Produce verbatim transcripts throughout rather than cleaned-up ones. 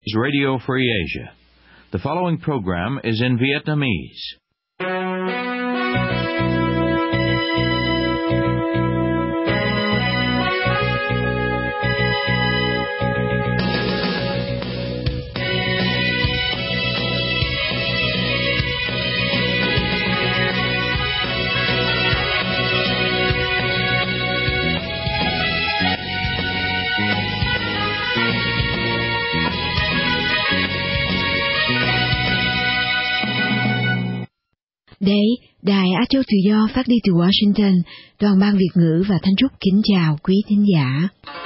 Radio Free Asia. The following program is in Vietnamese. Đây, Đài Á Châu Tự Do phát đi từ Washington, toàn ban Việt ngữ và Thanh Trúc kính chào quý thính giả.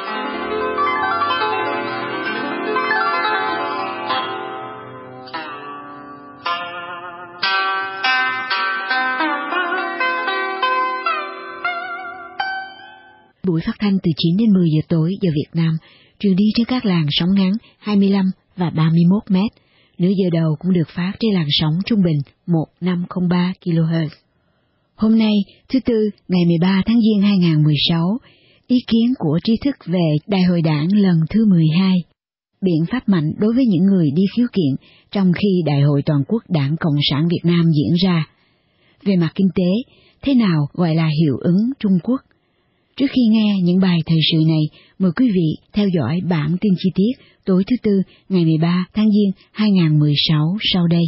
Buổi phát thanh từ chín đến mười giờ tối giờ Việt Nam, truyền đi trên các làn sóng ngắn hai mươi lăm và ba mươi mốt mét. Nửa giờ đầu cũng được phát trên làn sóng trung bình một nghìn năm trăm lẻ ba ki lô héc. Hôm nay, thứ Tư, ngày mười ba tháng Giêng hai nghìn không trăm mười sáu, ý kiến của trí thức về Đại hội Đảng lần thứ mười hai, biện pháp mạnh đối với những người đi khiếu kiện trong khi Đại hội Toàn quốc Đảng Cộng sản Việt Nam diễn ra. Về mặt kinh tế, thế nào gọi là hiệu ứng Trung Quốc? Trước khi nghe những bài thời sự này, mời quý vị theo dõi bản tin chi tiết tối thứ Tư ngày mười ba tháng Giêng hai nghìn không trăm mười sáu sau đây.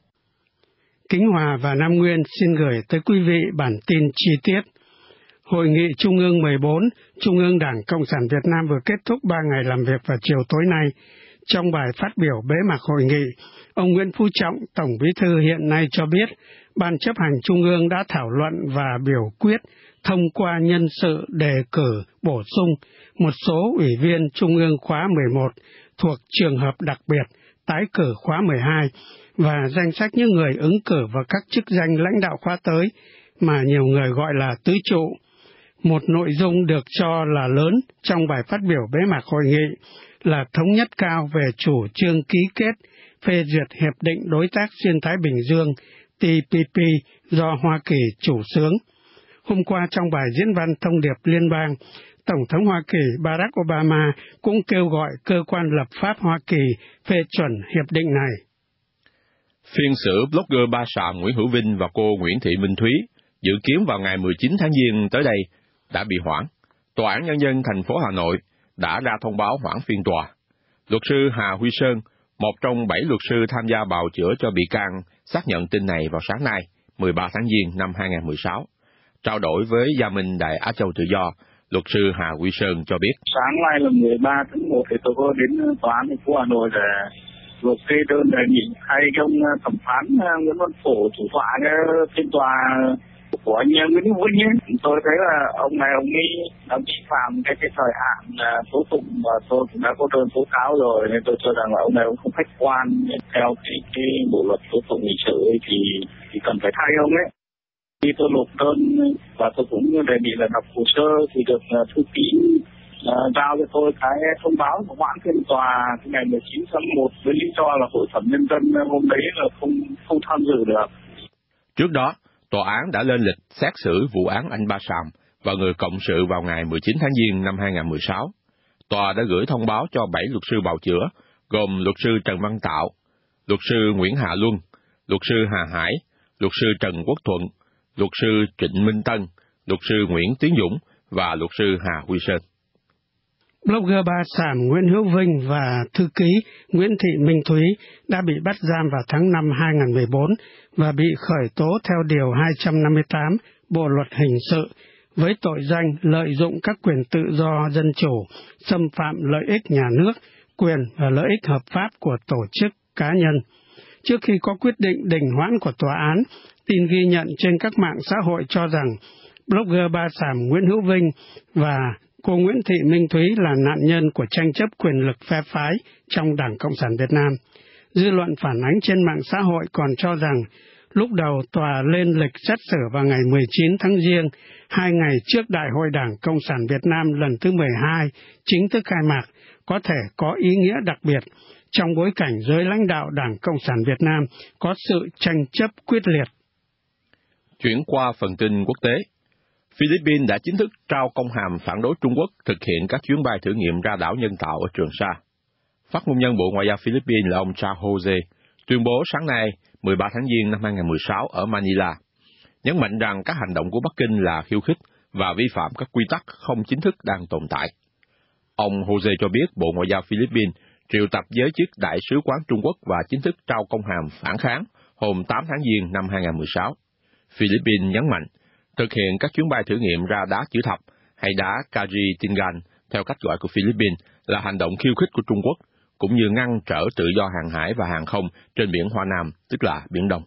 Kính Hòa và Nam Nguyên xin gửi tới quý vị bản tin chi tiết. Hội nghị Trung ương mười bốn, Trung ương Đảng Cộng sản Việt Nam vừa kết thúc ba ngày làm việc vào chiều tối nay. Trong bài phát biểu bế mạc hội nghị, ông Nguyễn Phú Trọng, Tổng Bí thư hiện nay cho biết, Ban chấp hành Trung ương đã thảo luận và biểu quyết thông qua nhân sự đề cử bổ sung một số ủy viên Trung ương khóa mười một thuộc trường hợp đặc biệt tái cử khóa mười hai và danh sách những người ứng cử vào các chức danh lãnh đạo khóa tới mà nhiều người gọi là tứ trụ. Một nội dung được cho là lớn trong bài phát biểu bế mạc hội nghị là thống nhất cao về chủ trương ký kết phê duyệt Hiệp định Đối tác Xuyên Thái Bình Dương T P P do Hoa Kỳ chủ xướng. Hôm qua trong bài diễn văn thông điệp liên bang, Tổng thống Hoa Kỳ Barack Obama cũng kêu gọi cơ quan lập pháp Hoa Kỳ phê chuẩn hiệp định này. Phiên xử blogger ba sàm Nguyễn Hữu Vinh và cô Nguyễn Thị Minh Thúy dự kiến vào ngày mười chín tháng Giêng tới đây đã bị hoãn. Tòa án Nhân dân thành phố Hà Nội đã ra thông báo hoãn phiên tòa. Luật sư Hà Huy Sơn, một trong bảy luật sư tham gia bào chữa cho bị can, xác nhận tin này vào sáng nay, mười ba tháng Giêng năm hai nghìn không trăm mười sáu. Trao đổi với Gia Minh Đài Á Châu Tự Do, luật sư Hà Huy Sơn cho biết. Sáng nay là mười ba tháng một thì tôi có đến tòa án thành phố Hà Nội để nộp kê đơn đề nghị thay ông thẩm phán Nguyễn Văn Phổ chủ tọa cái phiên tòa của anh Nguyễn Hữu Vinh ấy. Tôi thấy là ông này ông ấy đã vi phạm cái cái thời hạn tố tụng và tôi cũng đã có đơn tố cáo rồi, nên tôi cho rằng là ông này cũng không khách quan theo cái cái bộ luật tố tụng hình sự ấy, thì thì cần phải thay ông ấy. Khi tôi nộp đơn và tôi cũng đề nghị là đọc hồ sơ thì được thư ký uh, giao cho tôi cái thông báo của hoãn phiên tòa ngày mười chín tháng một với lý do là Hội thẩm nhân dân hôm đấy là không không tham dự được. Trước đó, tòa án đã lên lịch xét xử vụ án anh Ba Sàm và người cộng sự vào ngày mười chín tháng Giêng năm hai nghìn không trăm mười sáu. Tòa đã gửi thông báo cho bảy luật sư bào chữa, gồm luật sư Trần Văn Tạo, luật sư Nguyễn Hạ Luân, luật sư Hà Hải, luật sư Trần Quốc Thuận, luật sư Trịnh Minh Tân, luật sư Nguyễn Tiến Dũng và luật sư Hà Huy Sơn. Blogger ba sàm Nguyễn Hữu Vinh và thư ký Nguyễn Thị Minh Thúy đã bị bắt giam vào tháng năm hai nghìn không trăm mười bốn và bị khởi tố theo Điều hai trăm năm mươi tám Bộ Luật Hình sự với tội danh lợi dụng các quyền tự do dân chủ, xâm phạm lợi ích nhà nước, quyền và lợi ích hợp pháp của tổ chức cá nhân. Trước khi có quyết định đình hoãn của tòa án, tin ghi nhận trên các mạng xã hội cho rằng blogger ba sàm Nguyễn Hữu Vinh và cô Nguyễn Thị Minh Thúy là nạn nhân của tranh chấp quyền lực phe phái trong Đảng Cộng sản Việt Nam. Dư luận phản ánh trên mạng xã hội còn cho rằng lúc đầu tòa lên lịch xét xử vào ngày mười chín tháng Giêng, hai ngày trước Đại hội Đảng Cộng sản Việt Nam lần thứ mười hai chính thức khai mạc, có thể có ý nghĩa đặc biệt trong bối cảnh giới lãnh đạo Đảng Cộng sản Việt Nam có sự tranh chấp quyết liệt. Chuyển qua phần tin quốc tế, Philippines đã chính thức trao công hàm phản đối Trung Quốc thực hiện các chuyến bay thử nghiệm ra đảo nhân tạo ở Trường Sa. Phát ngôn nhân Bộ Ngoại giao Philippines là ông Charles Jose tuyên bố sáng nay mười ba tháng Giêng năm hai không một sáu ở Manila, nhấn mạnh rằng các hành động của Bắc Kinh là khiêu khích và vi phạm các quy tắc không chính thức đang tồn tại. Ông Jose cho biết Bộ Ngoại giao Philippines triệu tập giới chức Đại sứ quán Trung Quốc và chính thức trao công hàm phản kháng hôm tám tháng Giêng năm hai không một sáu. Philippines nhấn mạnh thực hiện các chuyến bay thử nghiệm ra đá chữ thập hay đá Kajitingan theo cách gọi của Philippines là hành động khiêu khích của Trung Quốc, cũng như ngăn trở tự do hàng hải và hàng không trên biển Hoa Nam, tức là Biển Đông.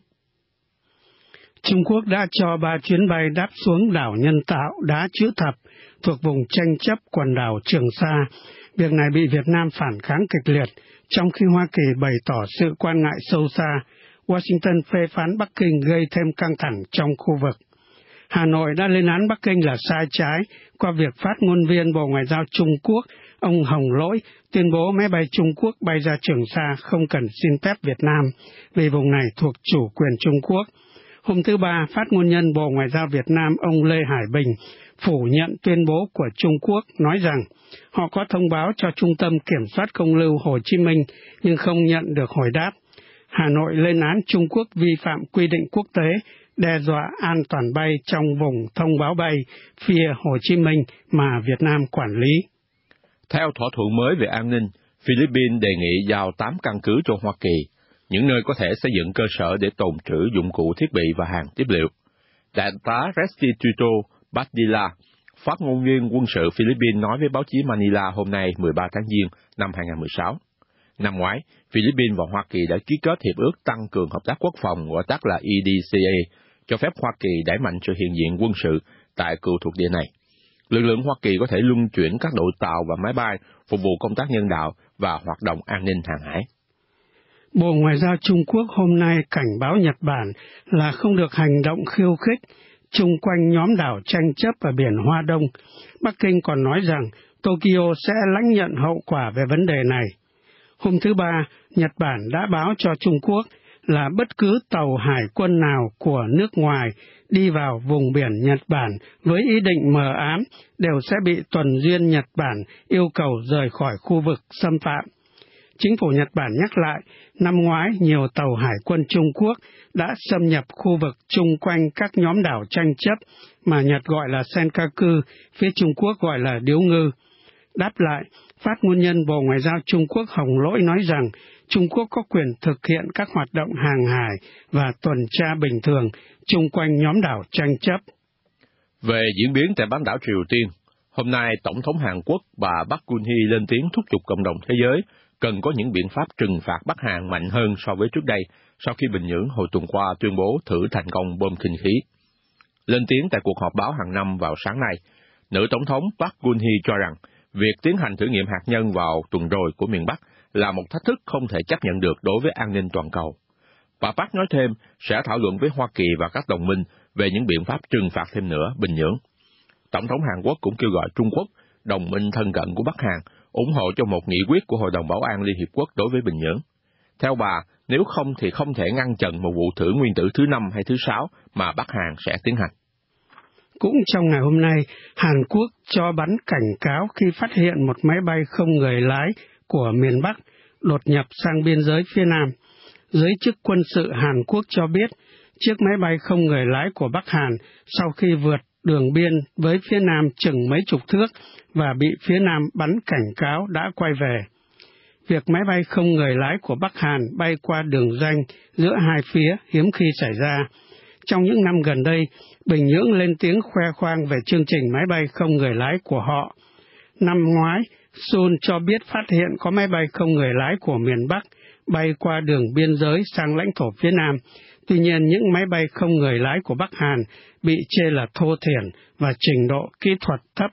Trung Quốc đã cho ba chuyến bay đáp xuống đảo nhân tạo đá chữ thập thuộc vùng tranh chấp quần đảo Trường Sa. Việc này bị Việt Nam phản kháng kịch liệt, trong khi Hoa Kỳ bày tỏ sự quan ngại sâu xa. Washington phê phán Bắc Kinh gây thêm căng thẳng trong khu vực. Hà Nội đã lên án Bắc Kinh là sai trái qua việc phát ngôn viên Bộ Ngoại giao Trung Quốc, ông Hồng Lỗi, tuyên bố máy bay Trung Quốc bay ra Trường Sa không cần xin phép Việt Nam, vì vùng này thuộc chủ quyền Trung Quốc. Hôm thứ Ba, phát ngôn nhân Bộ Ngoại giao Việt Nam ông Lê Hải Bình phủ nhận tuyên bố của Trung Quốc, nói rằng họ có thông báo cho Trung tâm Kiểm soát Công lưu Hồ Chí Minh nhưng không nhận được hồi đáp. Hà Nội lên án Trung Quốc vi phạm quy định quốc tế, đe dọa an toàn bay trong vùng thông báo bay phía Hồ Chí Minh mà Việt Nam quản lý. Theo thỏa thuận mới về an ninh, Philippines đề nghị giao tám căn cứ cho Hoa Kỳ, những nơi có thể xây dựng cơ sở để tồn trữ dụng cụ thiết bị và hàng tiếp liệu. Đại tá Restituto Padilla, phát ngôn viên quân sự Philippines nói với báo chí Manila hôm nay mười ba tháng Giêng năm hai không một sáu. Năm ngoái, Philippines và Hoa Kỳ đã ký kết hiệp ước tăng cường hợp tác quốc phòng, gọi tắt là E D C A, cho phép Hoa Kỳ đẩy mạnh sự hiện diện quân sự tại cựu thuộc địa này. Lực lượng Hoa Kỳ có thể luân chuyển các đội tàu và máy bay phục vụ công tác nhân đạo và hoạt động an ninh hàng hải. Bộ Ngoại giao Trung Quốc hôm nay cảnh báo Nhật Bản là không được hành động khiêu khích chung quanh nhóm đảo tranh chấp ở biển Hoa Đông. Bắc Kinh còn nói rằng Tokyo sẽ lãnh nhận hậu quả về vấn đề này. Hôm thứ Ba, Nhật Bản đã báo cho Trung Quốc là bất cứ tàu hải quân nào của nước ngoài đi vào vùng biển Nhật Bản với ý định mờ ám đều sẽ bị tuần duyên Nhật Bản yêu cầu rời khỏi khu vực xâm phạm. Chính phủ Nhật Bản nhắc lại, năm ngoái nhiều tàu hải quân Trung Quốc đã xâm nhập khu vực chung quanh các nhóm đảo tranh chấp mà Nhật gọi là Senkaku, phía Trung Quốc gọi là Điếu Ngư. Đáp lại, phát ngôn nhân Bộ Ngoại giao Trung Quốc Hồng Lỗi nói rằng Trung Quốc có quyền thực hiện các hoạt động hàng hải và tuần tra bình thường chung quanh nhóm đảo tranh chấp. Về diễn biến tại bán đảo Triều Tiên, hôm nay Tổng thống Hàn Quốc bà Park Geun-hye lên tiếng thúc giục cộng đồng thế giới cần có những biện pháp trừng phạt Bắc Hàn mạnh hơn so với trước đây, sau khi Bình Nhưỡng hồi tuần qua tuyên bố thử thành công bom khinh khí. Lên tiếng tại cuộc họp báo hàng năm vào sáng nay, nữ Tổng thống Park Geun-hye cho rằng việc tiến hành thử nghiệm hạt nhân vào tuần rồi của miền Bắc là một thách thức không thể chấp nhận được đối với an ninh toàn cầu. Bà Park nói thêm sẽ thảo luận với Hoa Kỳ và các đồng minh về những biện pháp trừng phạt thêm nữa Bình Nhưỡng. Tổng thống Hàn Quốc cũng kêu gọi Trung Quốc, đồng minh thân cận của Bắc Hàn, ủng hộ cho một nghị quyết của Hội đồng Bảo an Liên Hiệp Quốc đối với Bình Nhưỡng. Theo bà, nếu không thì không thể ngăn chặn một vụ thử nguyên tử thứ năm hay thứ sáu mà Bắc Hàn sẽ tiến hành. Cũng trong ngày hôm nay, Hàn Quốc cho bắn cảnh cáo khi phát hiện một máy bay không người lái của miền Bắc đột nhập sang biên giới phía Nam. Giới chức quân sự Hàn Quốc cho biết, chiếc máy bay không người lái của Bắc Hàn sau khi vượt đường biên với phía Nam chừng mấy chục thước và bị phía Nam bắn cảnh cáo đã quay về. Việc máy bay không người lái của Bắc Hàn bay qua đường ranh giữa hai phía hiếm khi xảy ra. Trong những năm gần đây, Bình Nhưỡng lên tiếng khoe khoang về chương trình máy bay không người lái của họ. Năm ngoái, Seoul cho biết phát hiện có máy bay không người lái của miền Bắc bay qua đường biên giới sang lãnh thổ phía Nam. Tuy nhiên, những máy bay không người lái của Bắc Hàn bị chê là thô thiển và trình độ kỹ thuật thấp.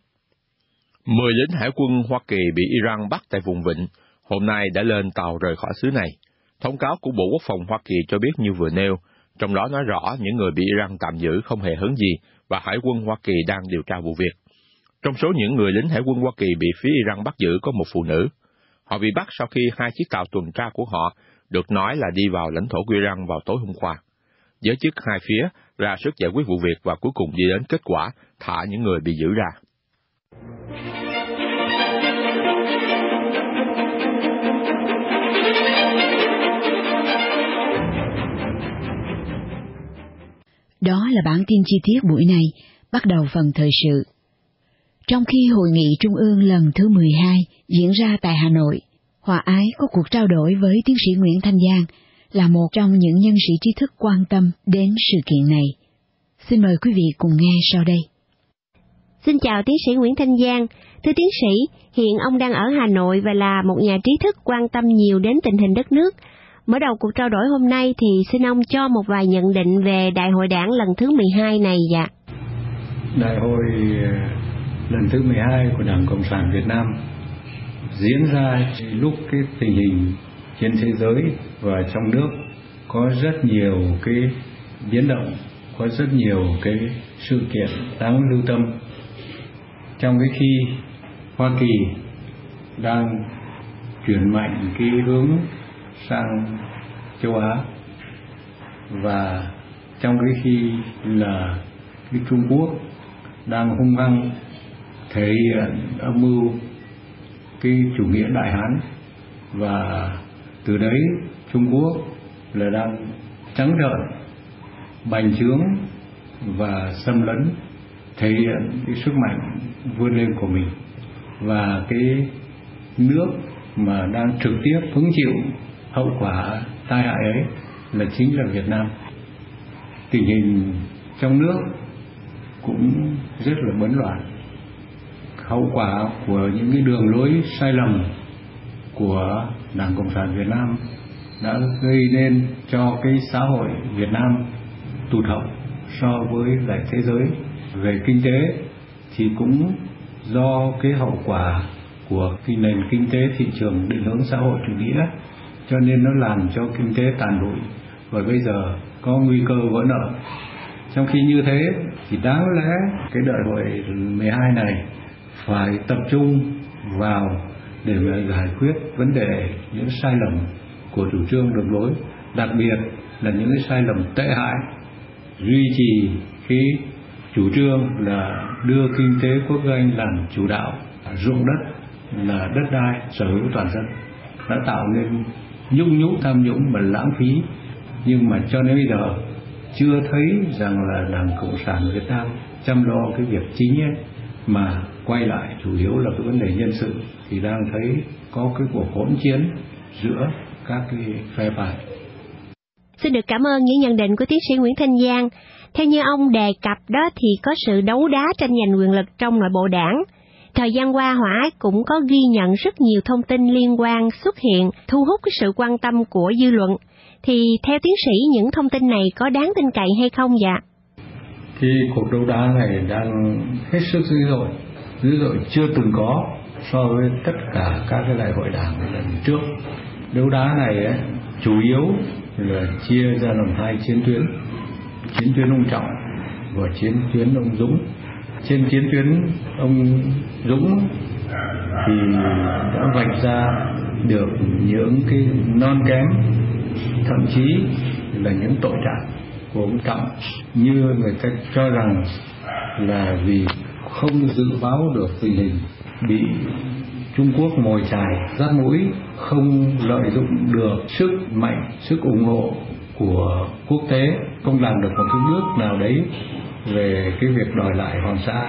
Mười lính hải quân Hoa Kỳ bị Iran bắt tại vùng Vịnh, hôm nay đã lên tàu rời khỏi xứ này. Thông cáo của Bộ Quốc phòng Hoa Kỳ cho biết như vừa nêu, trong đó nói rõ những người bị Iran tạm giữ không hề hấn gì và Hải quân Hoa Kỳ đang điều tra vụ việc. Trong số những người lính Hải quân Hoa Kỳ bị phía Iran bắt giữ có một phụ nữ. Họ bị bắt sau khi hai chiếc tàu tuần tra của họ được nói là đi vào lãnh thổ của Iran vào tối hôm qua. Giới chức hai phía ra sức giải quyết vụ việc và cuối cùng đi đến kết quả thả những người bị giữ ra. Đó là bản tin chi tiết buổi này, bắt đầu phần thời sự. Trong khi Hội nghị Trung ương lần thứ mười hai diễn ra tại Hà Nội, Hòa Ái có cuộc trao đổi với tiến sĩ Nguyễn Thanh Giang, là một trong những nhân sĩ trí thức quan tâm đến sự kiện này. Xin mời quý vị cùng nghe sau đây. Xin chào tiến sĩ Nguyễn Thanh Giang. Thưa tiến sĩ, hiện ông đang ở Hà Nội và là một nhà trí thức quan tâm nhiều đến tình hình đất nước. Mở đầu cuộc trao đổi hôm nay thì xin ông cho một vài nhận định về Đại hội Đảng lần thứ mười hai này dạ. Đại hội lần thứ mười hai của Đảng Cộng sản Việt Nam diễn ra lúc cái tình hình trên thế giới và trong nước có rất nhiều cái biến động, có rất nhiều cái sự kiện đáng lưu tâm. Trong cái khi Hoa Kỳ đang chuyển mạnh cái hướng sang châu Á, và trong cái khi là cái Trung Quốc đang hung hăng thể hiện âm mưu cái chủ nghĩa đại hán, và từ đấy Trung Quốc là đang trắng trợn bành trướng và xâm lấn, thể hiện cái sức mạnh vươn lên của mình, và cái nước mà đang trực tiếp hứng chịu hậu quả tai hại ấy là chính là Việt Nam. Tình hình trong nước cũng rất là bấn loạn. Hậu quả của những cái đường lối sai lầm của Đảng Cộng sản Việt Nam đã gây nên cho cái xã hội Việt Nam tụt hậu so với lại thế giới. Về kinh tế thì cũng do cái hậu quả của cái nền kinh tế thị trường định hướng xã hội chủ nghĩa, cho nên nó làm cho kinh tế tàn lụi và bây giờ có nguy cơ vỡ nợ. Trong khi như thế thì đáng lẽ cái đại hội mười hai này phải tập trung vào để mà giải quyết vấn đề những sai lầm của chủ trương đường lối, đặc biệt là những cái sai lầm tệ hại, duy trì cái chủ trương là đưa kinh tế quốc doanh làm chủ đạo, ruộng đất là đất đai sở hữu toàn dân, đã tạo nên nhũng nhũ tham nhũng và lãng phí. Nhưng mà cho đến bây giờ chưa thấy rằng là Đảng Cộng sản Việt Nam chăm lo cái việc chính ấy, mà quay lại chủ yếu là cái vấn đề nhân sự, thì đang thấy có cái cuộc hỗn chiến giữa các cái phe phái. Xin được cảm ơn những nhận định của tiến sĩ Nguyễn Thanh Giang. Theo như ông đề cập đó thì có sự đấu đá tranh giành quyền lực trong nội bộ đảng. Thời gian qua, Hòa Ái cũng có ghi nhận rất nhiều thông tin liên quan xuất hiện, thu hút cái sự quan tâm của dư luận. Thì theo tiến sĩ, những thông tin này có đáng tin cậy hay không dạ? Cái cuộc đấu đá này đang hết sức dữ dội, dữ dội chưa từng có so với tất cả các cái đại hội đảng lần trước. Đấu đá này ấy, chủ yếu là chia ra làm hai chiến tuyến, chiến tuyến ông Trọng và chiến tuyến ông Dũng. Trên chiến tuyến ông Dũng thì đã vạch ra được những cái non kém, thậm chí là những tội trạng của ông Trọng, như người ta cho rằng là vì không dự báo được tình hình, bị Trung Quốc mồi chài dắt mũi, không lợi dụng được sức mạnh, sức ủng hộ của quốc tế, không làm được một cái bước nào đấy về cái việc đòi lại Hoàng Sa,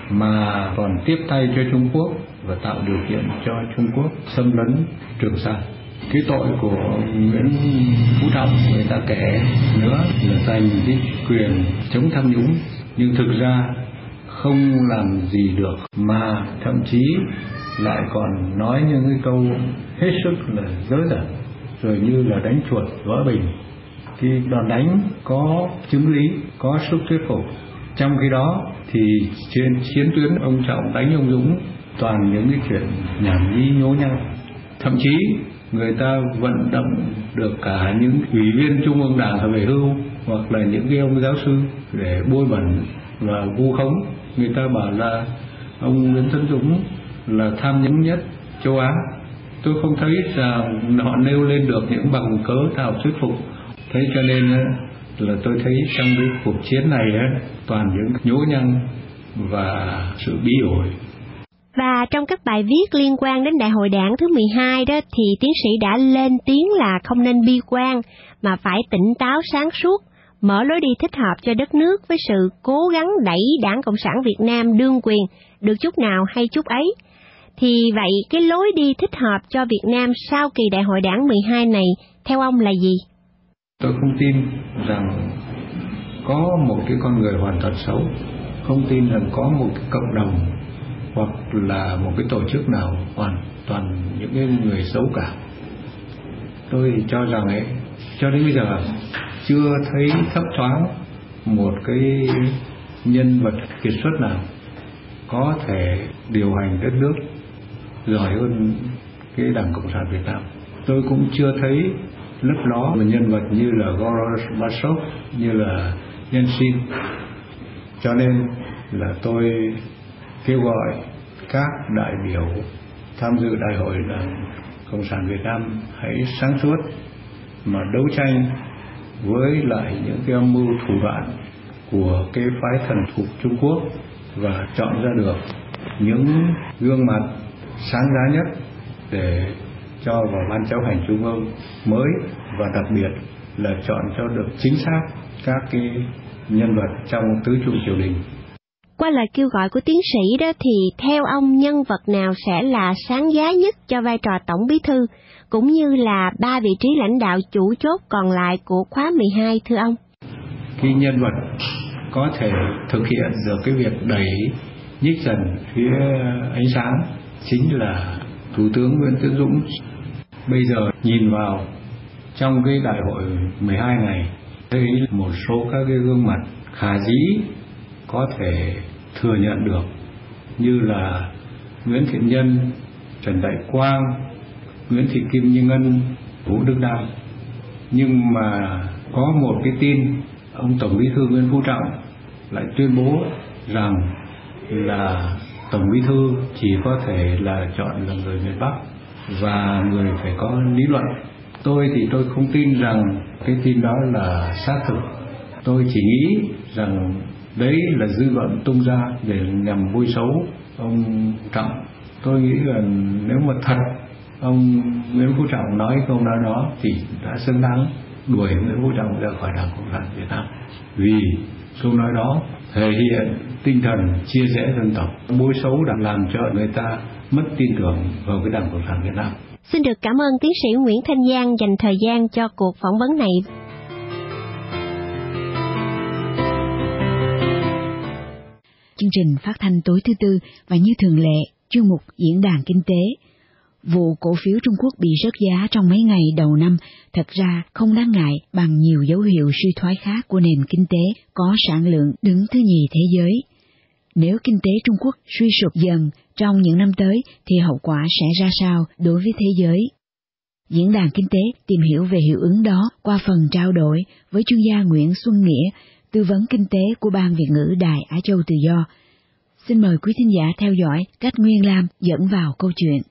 mà còn tiếp tay cho Trung Quốc và tạo điều kiện cho Trung Quốc xâm lấn Trường Sa. Cái tội của Nguyễn Phú Trọng người ta kể nữa là giành cái quyền chống tham nhũng, nhưng thực ra không làm gì được, mà thậm chí lại còn nói những cái câu hết sức là dớ dẩn, rồi như là đánh chuột vỡ bình. Cái đòn đánh có chứng lý, có sức thuyết phục. Trong khi đó thì trên chiến tuyến ông Trọng đánh ông Dũng toàn những cái chuyện nhảm nhí nhố nhăng. Thậm chí người ta vận động được cả những ủy viên Trung ương Đảng về hưu hoặc là những cái ông giáo sư để bôi bẩn và vu khống. Người ta bảo là ông Nguyễn Tấn Dũng là tham nhũng nhất châu Á. Tôi không thấy rằng họ nêu lên được những bằng cớ nào thuyết phục. Thế cho nên là tôi thấy trong cái cuộc chiến này toàn những nhố nhăng và sự bí ổi. Và trong các bài viết liên quan đến Đại hội Đảng thứ mười hai đó thì tiến sĩ đã lên tiếng là không nên bi quan mà phải tỉnh táo sáng suốt, mở lối đi thích hợp cho đất nước với sự cố gắng đẩy Đảng Cộng sản Việt Nam đương quyền được chút nào hay chút ấy. Thì vậy cái lối đi thích hợp cho Việt Nam sau kỳ đại hội đảng mười hai này theo ông là gì? Tôi không tin rằng có một cái con người hoàn toàn xấu, không tin rằng có một cái cộng đồng hoặc là một cái tổ chức nào hoàn toàn những cái người xấu cả. Tôi thì cho rằng ấy, cho đến bây giờ chưa thấy thấp thoáng một cái nhân vật kiệt xuất nào có thể điều hành đất nước giỏi hơn cái Đảng Cộng sản Việt Nam. Tôi cũng chưa thấy lấp ló một nhân vật như là Gorbachev, như là Yeltsin. Cho nên là tôi kêu gọi các đại biểu tham dự đại hội Đảng Cộng sản Việt Nam hãy sáng suốt mà đấu tranh với lại những cái âm mưu thủ đoạn của cái phái thần phục Trung Quốc và chọn ra được những gương mặt sáng giá nhất để cho vào ban chấp hành trung ương mới, và đặc biệt là chọn cho được chính xác các cái nhân vật trong tứ trụ triều đình. Qua lời kêu gọi của tiến sĩ đó thì theo ông nhân vật nào sẽ là sáng giá nhất cho vai trò tổng bí thư cũng như là ba vị trí lãnh đạo chủ chốt còn lại của khóa mười hai thưa ông? Cái nhân vật có thể thực hiện được cái việc đẩy nhích dần phía ánh sáng chính là Thủ tướng Nguyễn Tấn Dũng. Bây giờ nhìn vào trong cái đại hội mười hai này, thấy một số các cái gương mặt khả dĩ có thể thừa nhận được như là Nguyễn Thiện Nhân, Trần Đại Quang, Nguyễn Thị Kim Như Ngân, Vũ Đức Đam. Nhưng mà có một cái tin ông Tổng Bí thư Nguyễn Phú Trọng lại tuyên bố rằng là Tổng Bí thư chỉ có thể là chọn là người miền Bắc và người phải có lý luận. Tôi thì tôi không tin rằng cái tin đó là xác thực. Tôi chỉ nghĩ rằng đấy là dư luận tung ra để nhằm bôi xấu ông Trọng. Tôi nghĩ là nếu mà thật ông Nguyễn Phú Trọng nói câu nói đó thì đã xứng đáng đuổi Nguyễn Phú Trọng ra khỏi Đảng Cộng sản Việt Nam, vì câu nói đó thể hiện tinh thần chia rẽ dân tộc, bôi xấu đã làm cho người ta mất tin tưởng vào cái Đảng Cộng sản Việt Nam. Xin được cảm ơn tiến sĩ Nguyễn Thanh Giang dành thời gian cho cuộc phỏng vấn này. Chương trình phát thanh tối thứ Tư và như thường lệ, chuyên mục Diễn đàn Kinh tế. Vụ cổ phiếu Trung Quốc bị rớt giá trong mấy ngày đầu năm thật ra không đáng ngại bằng nhiều dấu hiệu suy thoái khác của nền kinh tế có sản lượng đứng thứ nhì thế giới. Nếu kinh tế Trung Quốc suy sụp dần trong những năm tới thì hậu quả sẽ ra sao đối với thế giới? Diễn đàn Kinh tế tìm hiểu về hiệu ứng đó qua phần trao đổi với chuyên gia Nguyễn Xuân Nghĩa, tư vấn kinh tế của Ban Việt ngữ Đài Á Châu Tự Do. Xin mời quý thính giả theo dõi cách Nguyên Lam dẫn vào câu chuyện.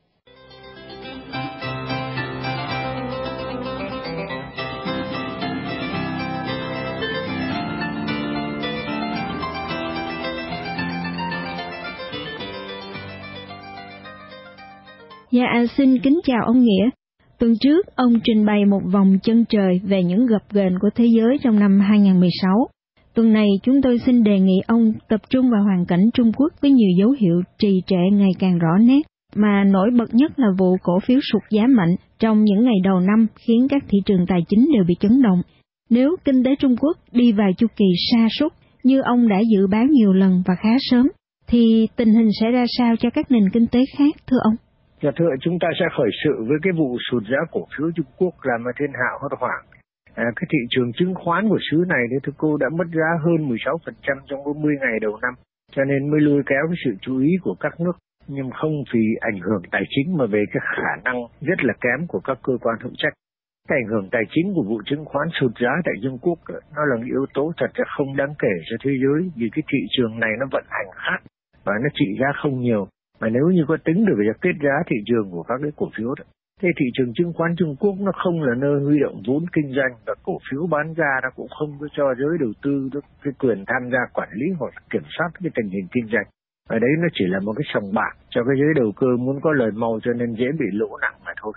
Dạ, à, xin kính chào ông Nghĩa. Tuần trước, ông trình bày một vòng chân trời về những gập ghềnh của thế giới trong năm hai không một sáu. Tuần này, chúng tôi xin đề nghị ông tập trung vào hoàn cảnh Trung Quốc với nhiều dấu hiệu trì trệ ngày càng rõ nét, mà nổi bật nhất là vụ cổ phiếu sụt giá mạnh trong những ngày đầu năm khiến các thị trường tài chính đều bị chấn động. Nếu kinh tế Trung Quốc đi vào chu kỳ sa sút như ông đã dự báo nhiều lần và khá sớm, thì tình hình sẽ ra sao cho các nền kinh tế khác, thưa ông? Dạ thưa, chúng ta sẽ khởi sự với cái vụ sụt giá cổ phiếu Trung Quốc làm cho thiên hạ hốt hoảng. À, cái thị trường chứng khoán của xứ này thì thưa cô đã mất giá hơn mười sáu phần trăm trong bốn mươi ngày đầu năm, cho nên mới lôi kéo cái sự chú ý của các nước, nhưng không vì ảnh hưởng tài chính mà về cái khả năng rất là kém của các cơ quan hữu trách. Cái ảnh hưởng tài chính của vụ chứng khoán sụt giá tại Trung Quốc nó là một yếu tố thật là không đáng kể cho thế giới, vì cái thị trường này nó vận hành khác và nó trị giá không nhiều. Mà nếu như có tính được về kết giá thị trường của các cái cổ phiếu đó, thế thị trường chứng khoán Trung Quốc nó không là nơi huy động vốn kinh doanh, và cổ phiếu bán ra nó cũng không có cho giới đầu tư được cái quyền tham gia quản lý hoặc kiểm soát cái tình hình kinh doanh. Ở đấy nó chỉ là một cái sòng bạc cho cái giới đầu cơ muốn có lời mau, cho nên dễ bị lỗ nặng mà thôi.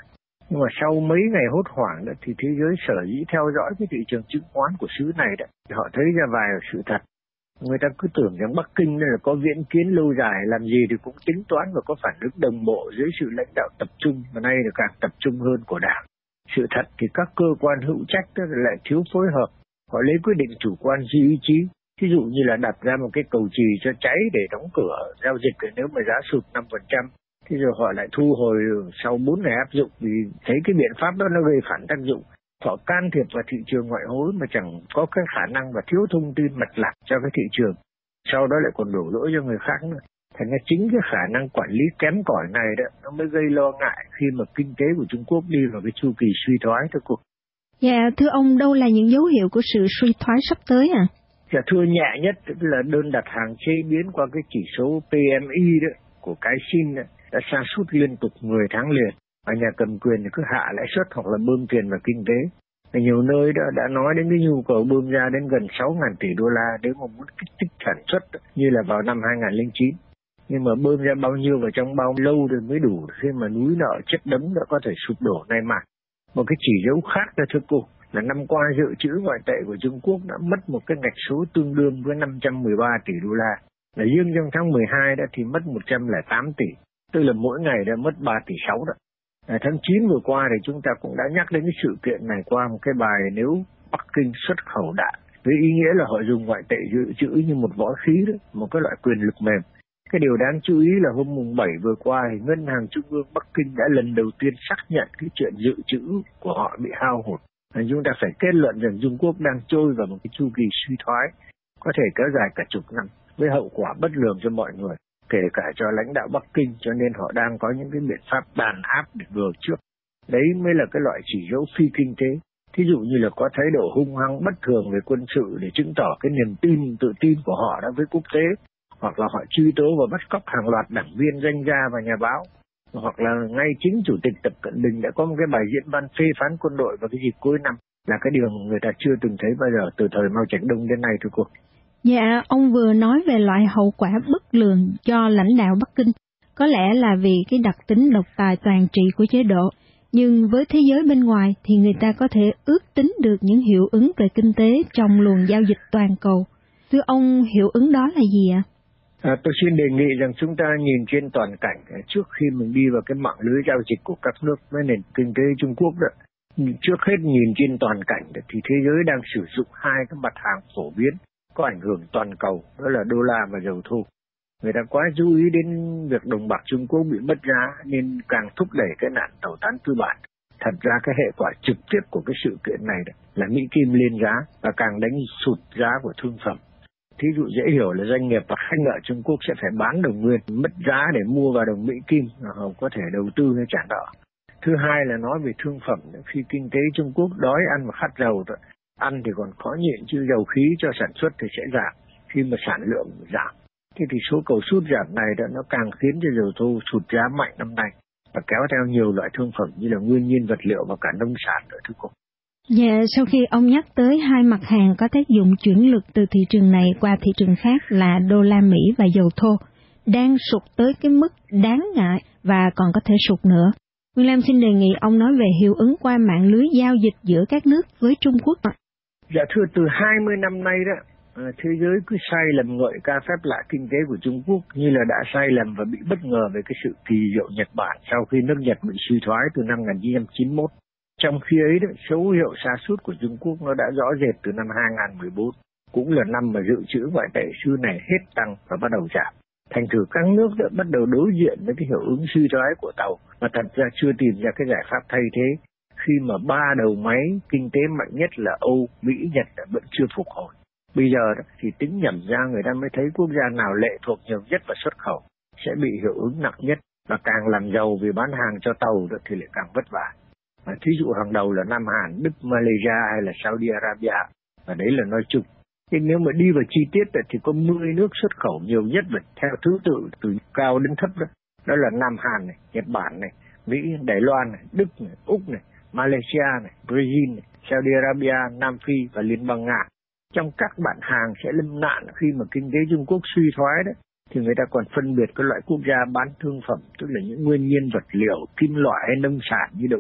Nhưng mà sau mấy ngày hốt hoảng đó, thì thế giới sở dĩ theo dõi cái thị trường chứng khoán của xứ này đó, thì họ thấy ra vài sự thật. Người ta cứ tưởng rằng Bắc Kinh đây là có viễn kiến lâu dài, làm gì thì cũng tính toán và có phản ứng đồng bộ dưới sự lãnh đạo tập trung, mà nay là càng tập trung hơn của Đảng. Sự thật thì các cơ quan hữu trách đó lại thiếu phối hợp, họ lấy quyết định chủ quan duy ý chí. Ví dụ như là đặt ra một cái cầu chì cho cháy để đóng cửa giao dịch, nếu mà giá sụt năm phần trăm, thì rồi họ lại thu hồi sau bốn ngày áp dụng, vì thấy cái biện pháp đó nó gây phản tác dụng. Họ can thiệp vào thị trường ngoại hối mà chẳng có cái khả năng và thiếu thông tin mạch lạc cho cái thị trường. Sau đó lại còn đổ lỗi cho người khác nữa. Thành ra chính cái khả năng quản lý kém cỏi này đó, nó mới gây lo ngại khi mà kinh tế của Trung Quốc đi vào cái chu kỳ suy thoái thưa cô. Dạ, thưa ông, đâu là những dấu hiệu của sự suy thoái sắp tới à? Dạ, thưa nhẹ nhất tức là đơn đặt hàng chế biến qua cái chỉ số pê em i đó của cái Xin đó, đã sa sút liên tục mười tháng liền. Và nhà cầm quyền thì cứ hạ lãi suất hoặc là bơm tiền vào kinh tế. Và nhiều nơi đó đã nói đến cái nhu cầu bơm ra đến gần sáu nghìn tỷ đô la nếu mà muốn kích thích sản xuất như là vào năm hai nghìn không trăm lẻ chín. Nhưng mà bơm ra bao nhiêu và trong bao lâu rồi mới đủ khi mà núi nợ chất đống đã có thể sụp đổ nay mà. Một cái chỉ dấu khác đó thưa cô là năm qua dự trữ ngoại tệ của Trung Quốc đã mất một cái ngạch số tương đương với năm trăm mười ba tỷ đô la. Là riêng trong tháng mười hai đã thì mất một trăm lẻ tám tỷ, tức là mỗi ngày đã mất ba tỷ sáu đó. À, tháng chín vừa qua thì chúng ta cũng đã nhắc đến cái sự kiện này qua một cái bài nếu Bắc Kinh xuất khẩu đạn, với ý nghĩa là họ dùng ngoại tệ dự trữ như một võ khí đó, một cái loại quyền lực mềm. Cái điều đáng chú ý là hôm mùng bảy vừa qua thì Ngân hàng Trung ương Bắc Kinh đã lần đầu tiên xác nhận cái chuyện dự trữ của họ bị hao hụt. Và chúng ta phải kết luận rằng Trung Quốc đang trôi vào một cái chu kỳ suy thoái, có thể kéo dài cả chục năm, với hậu quả bất lường cho mọi người, kể cả cho lãnh đạo Bắc Kinh, cho nên họ đang có những cái biện pháp đàn áp để ngừa trước. Đấy mới là cái loại chỉ dấu phi kinh tế. Thí dụ như là có thái độ hung hăng bất thường về quân sự để chứng tỏ cái niềm tin, tự tin của họ đối với quốc tế, hoặc là họ truy tố và bắt cóc hàng loạt đảng viên, doanh gia và nhà báo, hoặc là ngay chính Chủ tịch Tập Cận Bình đã có một cái bài diễn văn phê phán quân đội vào cái dịp cuối năm, là cái điều người ta chưa từng thấy bao giờ từ thời Mao Trạch Đông đến nay thưa cô. Dạ, ông vừa nói về loại hậu quả bất lường do lãnh đạo Bắc Kinh, có lẽ là vì cái đặc tính độc tài toàn trị của chế độ, nhưng với thế giới bên ngoài thì người ta có thể ước tính được những hiệu ứng về kinh tế trong luồng giao dịch toàn cầu. Thưa ông, hiệu ứng đó là gì ạ? À, tôi xin đề nghị rằng chúng ta nhìn trên toàn cảnh trước khi mình đi vào cái mạng lưới giao dịch của các nước với nền kinh tế Trung Quốc đó. Trước hết nhìn trên toàn cảnh đó, thì thế giới đang sử dụng hai cái mặt hàng phổ biến có ảnh hưởng toàn cầu, đó là đô la và dầu thô. Người ta quá chú ý đến việc đồng bạc Trung Quốc bị mất giá nên càng thúc đẩy cái nạn tẩu tán tư bản. Thật ra cái hệ quả trực tiếp của cái sự kiện này là Mỹ Kim lên giá và càng đánh sụt giá của thương phẩm. Thí dụ dễ hiểu là doanh nghiệp và khách nợ Trung Quốc sẽ phải bán đồng nguyên, mất giá để mua vào đồng Mỹ Kim, họ có thể đầu tư hay trả nợ. Thứ hai là nói về thương phẩm, khi kinh tế Trung Quốc đói ăn và khát dầu, ăn thì còn khó nhịn chứ dầu khí cho sản xuất thì sẽ giảm khi mà sản lượng giảm. Thế thì số cầu sút giảm này đó, nó càng khiến cho dầu thô sụt giá mạnh năm nay và kéo theo nhiều loại thương phẩm như là nguyên nhiên vật liệu và cả nông sản nữa thưa cô. Dạ, sau khi ông nhắc tới hai mặt hàng có tác dụng chuyển lực từ thị trường này qua thị trường khác là đô la Mỹ và dầu thô, đang sụt tới cái mức đáng ngại và còn có thể sụt nữa. Nguyên Lam xin đề nghị ông nói về hiệu ứng qua mạng lưới giao dịch giữa các nước với Trung Quốc. Dạ thưa, từ hai mươi năm nay đó, thế giới cứ sai lầm ngợi ca phép lạ kinh tế của Trung Quốc như là đã sai lầm và bị bất ngờ về cái sự kỳ diệu Nhật Bản sau khi nước Nhật bị suy thoái từ năm một nghìn chín trăm chín mươi mốt. Trong khi ấy, đó, dấu hiệu sa sút của Trung Quốc nó đã rõ rệt từ năm hai nghìn không trăm mười bốn, cũng là năm mà dự trữ ngoại tệ xưa này hết tăng và bắt đầu giảm. Thành thử các nước đã bắt đầu đối diện với cái hiệu ứng suy thoái của tàu mà thật ra chưa tìm ra cái giải pháp thay thế, khi mà ba đầu máy kinh tế mạnh nhất là Âu, Mỹ, Nhật vẫn chưa phục hồi. Bây giờ đó, thì tính nhẩm ra người ta mới thấy quốc gia nào lệ thuộc nhiều nhất vào xuất khẩu sẽ bị hiệu ứng nặng nhất, và càng làm giàu vì bán hàng cho tàu đó thì lại càng vất vả. Và thí dụ hàng đầu là Nam Hàn, Đức, Malaysia hay là Saudi Arabia, và đấy là nói chung. Nhưng nếu mà đi vào chi tiết thì có mười nước xuất khẩu nhiều nhất và theo thứ tự từ cao đến thấp đó. Đó là Nam Hàn này, Nhật Bản này, Mỹ, Đài Loan này, Đức này, Úc này, Malaysia này, Brazil này, Saudi Arabia, Nam Phi và Liên bang Nga. Trong các bạn hàng sẽ lâm nạn khi mà kinh tế Trung Quốc suy thoái đó, thì người ta còn phân biệt các loại quốc gia bán thương phẩm, tức là những nguyên nhiên vật liệu, kim loại hay nông sản như đậu nành,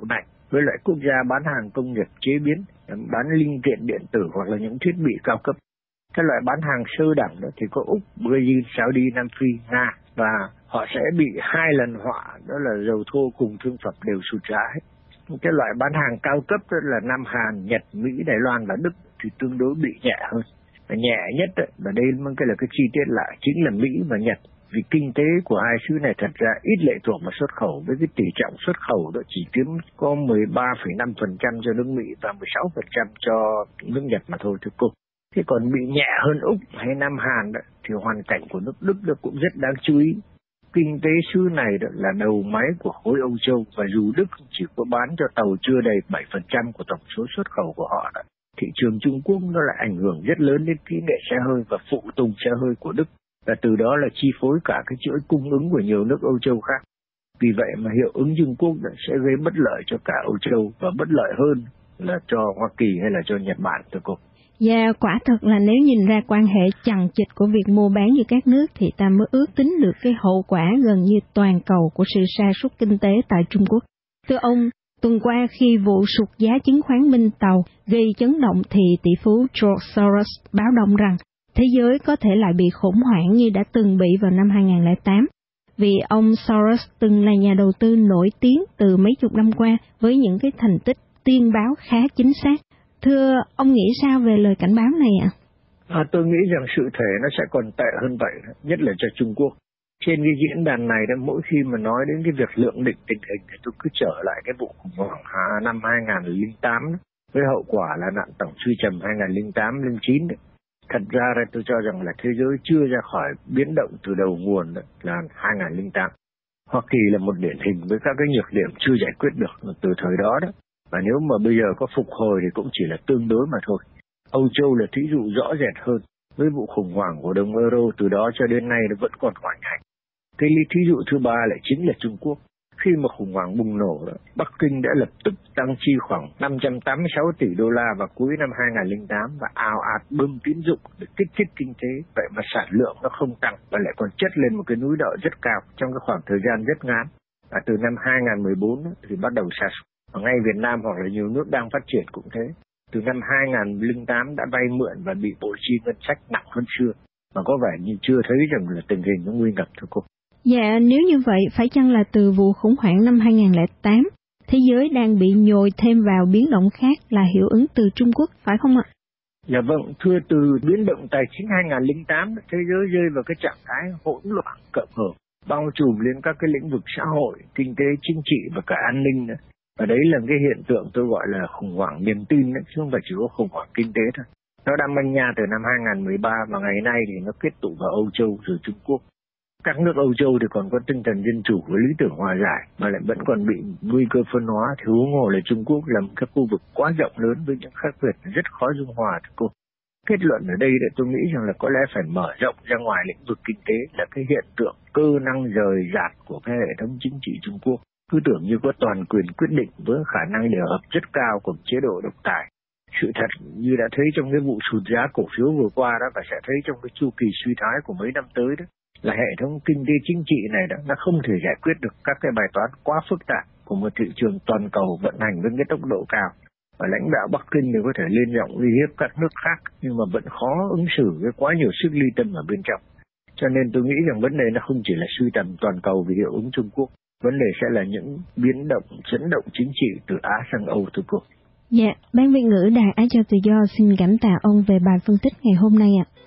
với loại quốc gia bán hàng công nghiệp chế biến, bán linh kiện điện tử hoặc là những thiết bị cao cấp. Các loại bán hàng sơ đẳng đó thì có Úc, Brazil, Saudi, Nam Phi, Nga, và họ sẽ bị hai lần họa, đó là dầu thô cùng thương phẩm đều sụt giá hết. Cái loại bán hàng cao cấp đó là Nam Hàn, Nhật, Mỹ, Đài Loan và Đức thì tương đối bị nhẹ hơn. Và nhẹ nhất đó, và đây mới cái là cái chi tiết lạ, chính là Mỹ và Nhật. Vì kinh tế của hai xứ này thật ra ít lệ thuộc vào xuất khẩu, với cái tỷ trọng xuất khẩu đó chỉ chiếm có mười ba phẩy năm phần trăm cho nước Mỹ và mười sáu phần trăm cho nước Nhật mà thôi thưa cô. Thế còn bị nhẹ hơn Úc hay Nam Hàn đó, thì hoàn cảnh của nước Đức đó cũng rất đáng chú ý. Kinh tế xứ này đó là đầu máy của khối Âu Châu, và dù Đức chỉ có bán cho tàu chưa đầy bảy phần trăm của tổng số xuất khẩu của họ đó, thị trường Trung Quốc nó lại ảnh hưởng rất lớn đến kỹ nghệ xe hơi và phụ tùng xe hơi của Đức, và từ đó là chi phối cả cái chuỗi cung ứng của nhiều nước Âu Châu khác. Vì vậy mà hiệu ứng Trung Quốc sẽ gây bất lợi cho cả Âu Châu và bất lợi hơn là cho Hoa Kỳ hay là cho Nhật Bản thưa cô. Và quả thật là nếu nhìn ra quan hệ chằng chịt của việc mua bán giữa các nước thì ta mới ước tính được cái hậu quả gần như toàn cầu của sự sa sút kinh tế tại Trung Quốc. Thưa ông, tuần qua khi vụ sụt giá chứng khoán Minh Tàu gây chấn động thì tỷ phú George Soros báo động rằng thế giới có thể lại bị khủng hoảng như đã từng bị vào năm hai không không tám. Vì ông Soros từng là nhà đầu tư nổi tiếng từ mấy chục năm qua với những cái thành tích tiên báo khá chính xác. Thưa ông nghĩ sao về lời cảnh báo này ạ? À, tôi nghĩ rằng sự thể nó sẽ còn tệ hơn vậy, nhất là cho Trung Quốc. Trên cái diễn đàn này, đó, mỗi khi mà nói đến cái việc lượng định tình hình thì tôi cứ trở lại cái vụ khủng hoảng năm hai không không tám đó, với hậu quả là nạn tổng suy trầm hai không không tám không chín. Thật ra là tôi cho rằng là thế giới chưa ra khỏi biến động từ đầu nguồn đó, là hai không không tám. Hoa Kỳ là một điển hình với các cái nhược điểm chưa giải quyết được từ thời đó đó. Và nếu mà bây giờ có phục hồi thì cũng chỉ là tương đối mà thôi. Âu Châu là thí dụ rõ rệt hơn, với vụ khủng hoảng của đồng euro từ đó cho đến nay nó vẫn còn hoành hành. Cái thí dụ thứ ba lại chính là Trung Quốc. Khi mà khủng hoảng bùng nổ đó, Bắc Kinh đã lập tức tăng chi khoảng năm trăm tám mươi sáu tỷ đô la vào cuối năm hai không không tám và ào ạt bơm tín dụng để kích thích kinh tế. Vậy mà sản lượng nó không tăng và lại còn chất lên một cái núi nợ rất cao trong cái khoảng thời gian rất ngắn. Và từ năm hai không một bốn đó, thì bắt đầu sa sút. Ở ngay Việt Nam hoặc là nhiều nước đang phát triển cũng thế. Từ năm hai không không tám đã vay mượn và bị bộ chi ngân sách nặng hơn xưa. Mà có vẻ như chưa thấy rằng là tình hình nó nguy ngập thưa cô. Dạ, nếu như vậy, phải chăng là từ vụ khủng hoảng năm hai không không tám, thế giới đang bị nhồi thêm vào biến động khác là hiệu ứng từ Trung Quốc, phải không ạ? Dạ vâng, thưa, từ biến động tài chính hai không không tám, thế giới rơi vào cái trạng thái hỗn loạn cộng hợp, bao trùm lên các cái lĩnh vực xã hội, kinh tế, chính trị và cả an ninh nữa. Và đấy là cái hiện tượng tôi gọi là khủng hoảng niềm tin đấy, chứ không phải chỉ có khủng hoảng kinh tế thôi. Nó đang manh nha từ năm hai không một ba và ngày nay thì nó kết tụ vào Âu Châu rồi Trung Quốc. Các nước Âu Châu thì còn có tinh thần dân chủ với lý tưởng hòa giải mà lại vẫn còn bị nguy cơ phân hóa, thì huống hồ là Trung Quốc là một cái khu vực quá rộng lớn với những khác biệt rất khó dung hòa thưa cô. Kết luận ở đây là tôi nghĩ rằng là có lẽ phải mở rộng ra ngoài lĩnh vực kinh tế là cái hiện tượng cơ năng rời rạc của cái hệ thống chính trị Trung Quốc. Cứ tưởng như có toàn quyền quyết định với khả năng điều hợp rất cao của chế độ độc tài. Sự thật như đã thấy trong cái vụ sụt giá cổ phiếu vừa qua đó, và sẽ thấy trong cái chu kỳ suy thoái của mấy năm tới đó, là hệ thống kinh tế chính trị này đó, nó không thể giải quyết được các cái bài toán quá phức tạp của một thị trường toàn cầu vận hành với cái tốc độ cao. Và lãnh đạo Bắc Kinh thì có thể lên giọng uy hiếp các nước khác, nhưng mà vẫn khó ứng xử với quá nhiều sức ly tâm ở bên trong. Cho nên tôi nghĩ rằng vấn đề nó không chỉ là suy tầm toàn cầu vì hiệu ứng Trung Quốc, vấn đề sẽ là những biến động, chấn động chính trị từ Á sang Âu thưa cô. Dạ, Ban Việt ngữ Đài Á Châu Tự Do xin cảm tạ ông về bài phân tích ngày hôm nay ạ.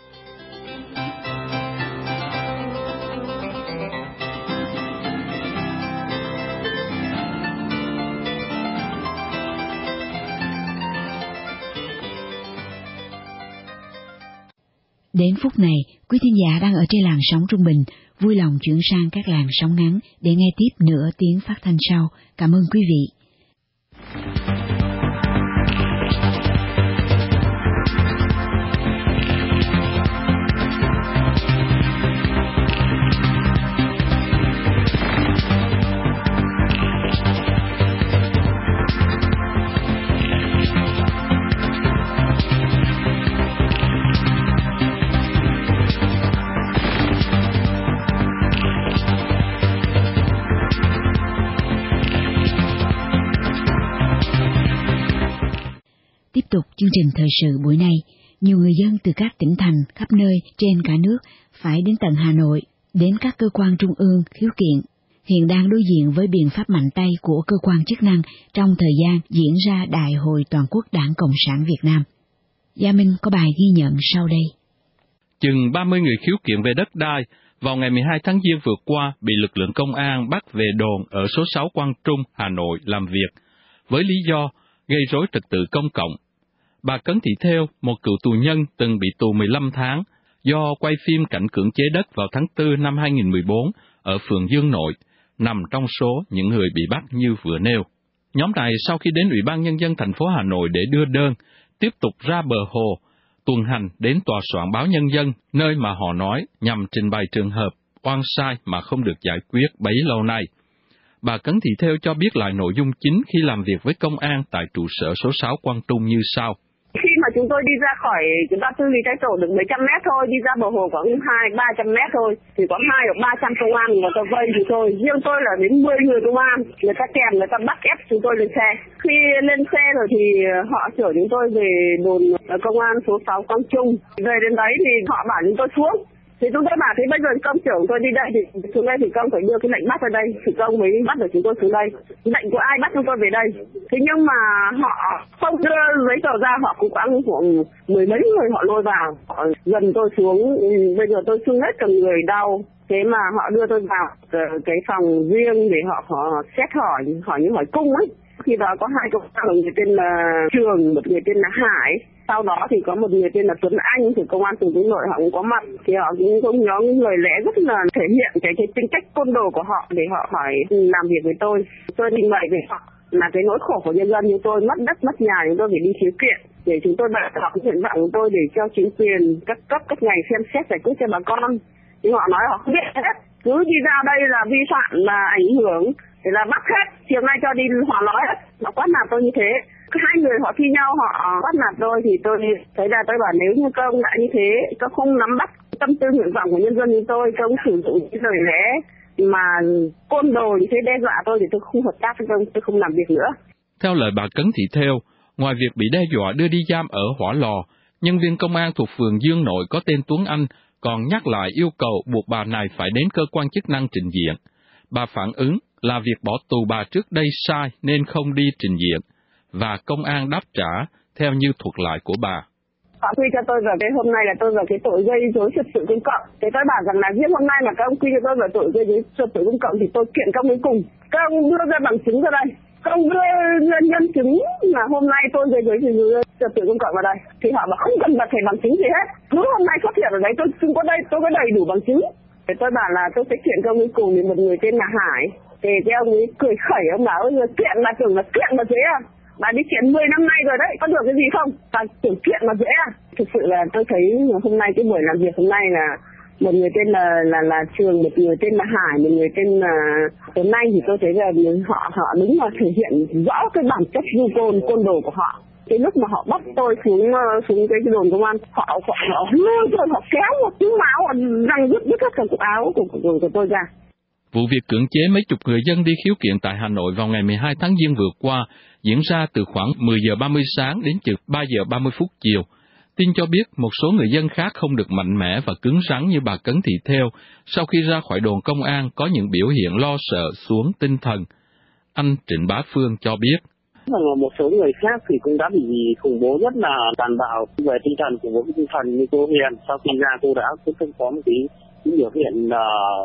Đến phút này, quý thính giả đang ở trên làn sóng trung bình, vui lòng chuyển sang các làn sóng ngắn để nghe tiếp nửa tiếng phát thanh sau. Cảm ơn quý vị. Tiếp tục chương trình thời sự buổi nay, nhiều người dân từ các tỉnh thành khắp nơi trên cả nước phải đến tận Hà Nội, đến các cơ quan trung ương khiếu kiện, hiện đang đối diện với biện pháp mạnh tay của cơ quan chức năng trong thời gian diễn ra Đại hội Toàn quốc Đảng Cộng sản Việt Nam. Gia Minh có bài ghi nhận sau đây. Chừng ba mươi người khiếu kiện về đất đai vào ngày mười hai tháng Giêng vừa qua bị lực lượng công an bắt về đồn ở số sáu Quang Trung, Hà Nội làm việc, với lý do gây rối trật tự công cộng. Bà Cấn Thị Thêu, một cựu tù nhân từng bị tù mười lăm tháng do quay phim cảnh cưỡng chế đất vào tháng tư năm hai nghìn không trăm mười bốn ở phường Dương Nội, nằm trong số những người bị bắt như vừa nêu. Nhóm này sau khi đến Ủy ban Nhân dân thành phố Hà Nội để đưa đơn, tiếp tục ra bờ hồ, tuần hành đến tòa soạn báo Nhân dân, nơi mà họ nói nhằm trình bày trường hợp oan sai mà không được giải quyết bấy lâu nay. Bà Cấn Thị Thêu cho biết lại nội dung chính khi làm việc với công an tại trụ sở số sáu Quang Trung như sau. Khi mà chúng tôi đi ra khỏi cái ngã tư Lý Thái Tổ được mấy trăm mét thôi, đi ra bờ hồ khoảng hai ba trăm mét thôi, thì có hai hoặc ba trăm công an người ta vây chúng tôi. Riêng tôi là đến mười người công an, người ta kèm, người ta bắt ép chúng tôi lên xe. Khi lên xe rồi thì họ chở chúng tôi về đồn công an số sáu Quang Trung. Về đến đấy thì họ bảo chúng tôi xuống. Thì chúng tôi bảo thế bây giờ công trưởng tôi đi đây thì xuống đây thì công phải đưa cái lệnh bắt ra đây thì công mới bắt được chúng tôi xuống đây. Lệnh của ai bắt chúng tôi về đây? Thế nhưng mà họ không đưa giấy tờ ra, họ cũng quãng khoảng mười mấy người họ lôi vào, họ gần tôi xuống, bây giờ tôi sưng hết cả người đau. Thế mà họ đưa tôi vào cái phòng riêng để họ, họ xét hỏi, hỏi những hỏi cung ấy. Khi đó có hai công an, một người tên là Trường, một người tên là Hải. Sau đó thì có một người tên là Tuấn Anh, thì công an phường Vĩnh Nội họ cũng có mặt. Thì họ cũng có nhóm lời lẽ rất là thể hiện cái, cái tính cách côn đồ của họ để họ hỏi làm việc với tôi. Tôi trình bày về họ là cái nỗi khổ của nhân dân như tôi, mất đất, mất nhà, chúng tôi phải đi khiếu kiện. Để chúng tôi bày tỏ cái nguyện vọng của tôi để cho chính quyền, các cấp, các ngành xem xét giải quyết cho bà con. thì họ nói họ không biết hết, cứ đi ra đây là vi phạm là ảnh hưởng thì là bắt hết, chiều nay cho đi họ nói hết, họ quát nạt tôi như thế. Hai người họ thi nhau họ quát nạt tôi thì tôi thấy là tôi bảo nếu như công đã như thế, công không nắm bắt tâm tư nguyện vọng của nhân dân như tôi, công sử dụng những lời lẽ mà côn đồ như thế đe dọa tôi thì tôi không hợp tác với công, tôi không làm việc nữa. Theo lời bà Cấn Thị Thêu, ngoài việc bị đe dọa đưa đi giam ở Hỏa Lò, nhân viên công an thuộc phường Dương Nội có tên Tuấn Anh còn nhắc lại yêu cầu buộc bà này phải đến cơ quan chức năng trình diện. Bà phản ứng là việc bỏ tù bà trước đây sai nên không đi trình diện, và công an đáp trả theo như thuật lại của bà. Họ quy cho tôi vào cái hôm nay là tôi vào cái tội gây rối trật tự công cộng. Thế tôi bảo rằng là riêng hôm nay mà các ông quy cho tôi vào tội gây rối trật tự công cộng thì tôi kiện các ông ấy cùng. Các ông đưa ra bằng chứng ra đây. Các ông đưa nhân, nhân chứng là hôm nay tôi gây rối trật tự công cộng vào đây. Thì họ bảo không cần phải bằng chứng gì hết. Cứ hôm nay xuất hiện ở đấy tôi không có đây, tôi có đầy đủ bằng chứng. Thế tôi bảo là tôi sẽ kiện các ông ấy cùng, thì một người tên là Hải. Thì cái ông ấy cười khẩy, ông bảo kiện mà tưởng là kiện mà dễ à. Bà đi kiện mười năm nay rồi đấy, có được cái gì không? Bà tưởng chuyện mà dễ à? Thực sự là tôi thấy hôm nay cái buổi làm việc hôm nay là một người tên là là là Trường, một người tên là Hải, một người tên là Tuấn Anh, thì tôi thấy là họ họ đúng là thể hiện rõ cái bản chất du côn côn đồ của họ. Cái lúc mà họ bắt tôi xuống xuống cái đồn công an, họ họ họ lôi tôi, họ kéo một túi áo, họ răng rứt đứt hết cả cục áo của, của, của tôi ra. Vụ việc cưỡng chế mấy chục người dân đi khiếu kiện tại Hà Nội vào ngày mười hai tháng Giêng vừa qua diễn ra từ khoảng mười giờ ba mươi sáng đến chừng ba giờ ba mươi phút chiều. Tin cho biết một số người dân khác không được mạnh mẽ và cứng rắn như bà Cấn Thị Thêu sau khi ra khỏi đồn công an có những biểu hiện lo sợ xuống tinh thần. Anh Trịnh Bá Phương cho biết. Một số người khác thì cũng đã bị khủng bố rất là tàn bạo về tinh thần, của một tinh thần như cô Hiền. Sau khi ra cô đã cũng có một cái biểu hiện là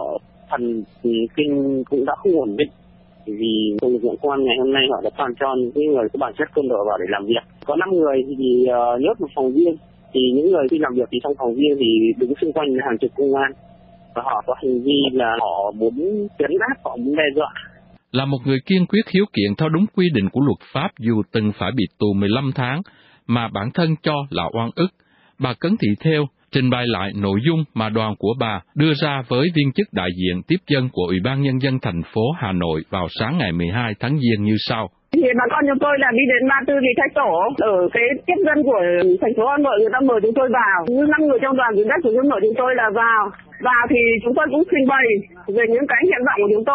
thần kinh cũng đã không ổn định, vì lực lượng công an ngày hôm nay họ đã toàn cho những người có bản chất côn đồ vào để làm việc. Có năm người thì uh, nhốt một phòng riêng, thì những người khi làm việc thì trong phòng riêng thì đứng xung quanh hàng chục công an, và họ có hành vi là họ muốn trấn áp, họ muốn đe dọa. Là một người kiên quyết khiếu kiện theo đúng quy định của luật pháp dù từng phải bị tù mười lăm tháng mà bản thân cho là oan ức, bà Cấn Thị Thêu trình bày lại nội dung mà đoàn của bà đưa ra với viên chức đại diện tiếp dân của Ủy ban Nhân dân thành phố Hà Nội vào sáng ngày mười hai tháng Giêng như sau. Thì bà con chúng tôi là đi đến ba tư Lý Thái Tổ, ở cái tiếp dân của thành phố Hà Nội người ta mời chúng tôi vào. Như năm người trong đoàn dưới đất của chúng tôi chúng tôi là vào. Vào thì chúng tôi cũng trình bày về những cái hiện vọng của chúng tôi.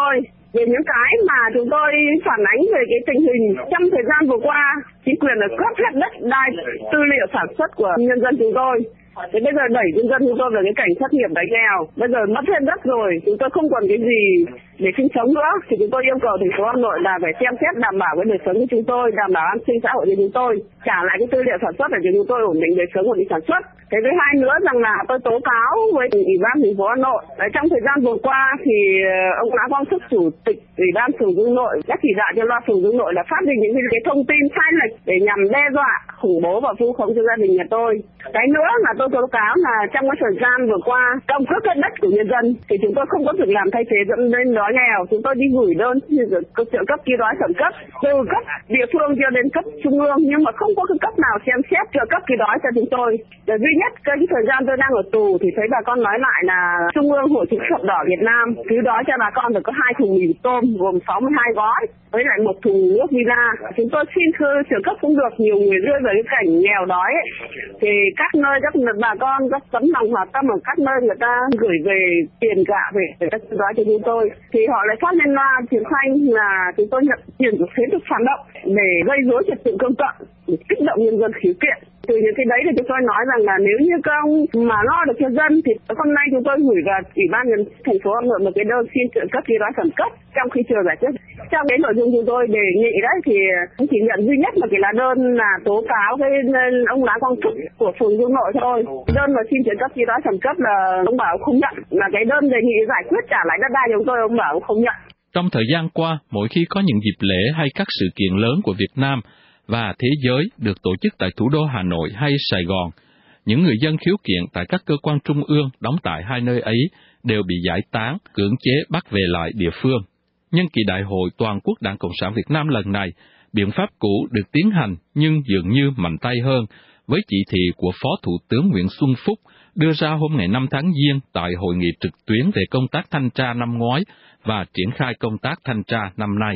Về những cái mà chúng tôi phản ánh về cái tình hình trong thời gian vừa qua, chính quyền đã cướp hết đất đai, tư liệu sản xuất của nhân dân chúng tôi. Thế bây giờ đẩy nhân dân chúng tôi về cái cảnh thất nghiệp đói nghèo, bây giờ mất hết đất rồi, chúng tôi không còn cái gì để sinh sống nữa, thì chúng tôi yêu cầu thành phố Hà Nội là phải xem xét đảm bảo cái đời sống của chúng tôi, đảm bảo an sinh xã hội cho chúng tôi, trả lại cái tư liệu sản xuất để cho chúng tôi ổn định đời sống, ổn định sản xuất. Thế với hai nữa rằng là tôi tố cáo với Ủy ban thành phố Hà Nội, đấy, trong thời gian vừa qua thì ông Lã Quang Thúc, chủ tịch Ủy ban Phường Dương Nội đã chỉ đạo cho loa Phường Dương Nội là phát đi những cái thông tin sai lệch để nhằm đe dọa, khủng bố và vu khống cho gia đình nhà tôi. Cái nữa là tôi tố cáo là trong cái thời gian vừa qua công cướp đất đất của nhân dân thì chúng tôi không có việc làm thay thế dẫn đến đói nghèo, chúng tôi đi gửi đơn trợ cấp cứu đói khẩn cấp từ cấp địa phương cho đến cấp trung ương, nhưng mà không có cái cấp nào xem xét trợ cấp cứu đói cho chúng tôi. Để duy nhất cái thời gian tôi đang ở tù thì thấy bà con nói lại là Trung ương Hội chữ thập đỏ Việt Nam cứu đói cho bà con được có hai thùng mì tôm gồm sáu mươi hai gói với lại một thùng nước villa. Chúng tôi xin thưa trợ cấp cũng được, nhiều người rơi vào cái cảnh nghèo đói ấy. Thì các nơi các bà con các tấm lòng hòa tâm ở các nơi người ta gửi về tiền gạo về để các đói cho chúng tôi, thì họ lại phát lên loa truyền thanh là chúng tôi nhận tiền của thế lực phản động để gây rối trật tự công cộng, để kích động nhân dân khiếu kiện. Từ những cái đấy thì chúng tôi nói rằng là nếu như các ông mà lo được cho dân thì hôm nay chúng tôi gửi vào Ủy ban nhân thành phố Hà Nội một cái đơn xin trợ cấp cứu đói khẩn cấp trong khi chưa giải quyết. Trong cái nội dung chúng tôi đề nghị đấy thì cũng chỉ nhận duy nhất một cái lá đơn là tố cáo cái ông Lã Quang Thúc của phường Dương Nội thôi. Đơn mà xin trợ cấp cứu đói khẩn cấp là ông bảo không nhận, là cái đơn đề nghị giải quyết trả lại đất đai cho chúng tôi ông bảo không nhận. Trong thời gian qua, mỗi khi có những dịp lễ hay các sự kiện lớn của Việt Nam và thế giới được tổ chức tại thủ đô Hà Nội hay Sài Gòn, những người dân khiếu kiện tại các cơ quan trung ương đóng tại hai nơi ấy đều bị giải tán, cưỡng chế bắt về lại địa phương. Nhân kỳ Đại hội Toàn quốc Đảng Cộng sản Việt Nam lần này, biện pháp cũ được tiến hành nhưng dường như mạnh tay hơn với chỉ thị của Phó Thủ tướng Nguyễn Xuân Phúc đưa ra hôm ngày năm tháng Giêng tại hội nghị trực tuyến về công tác thanh tra năm ngoái và triển khai công tác thanh tra năm nay.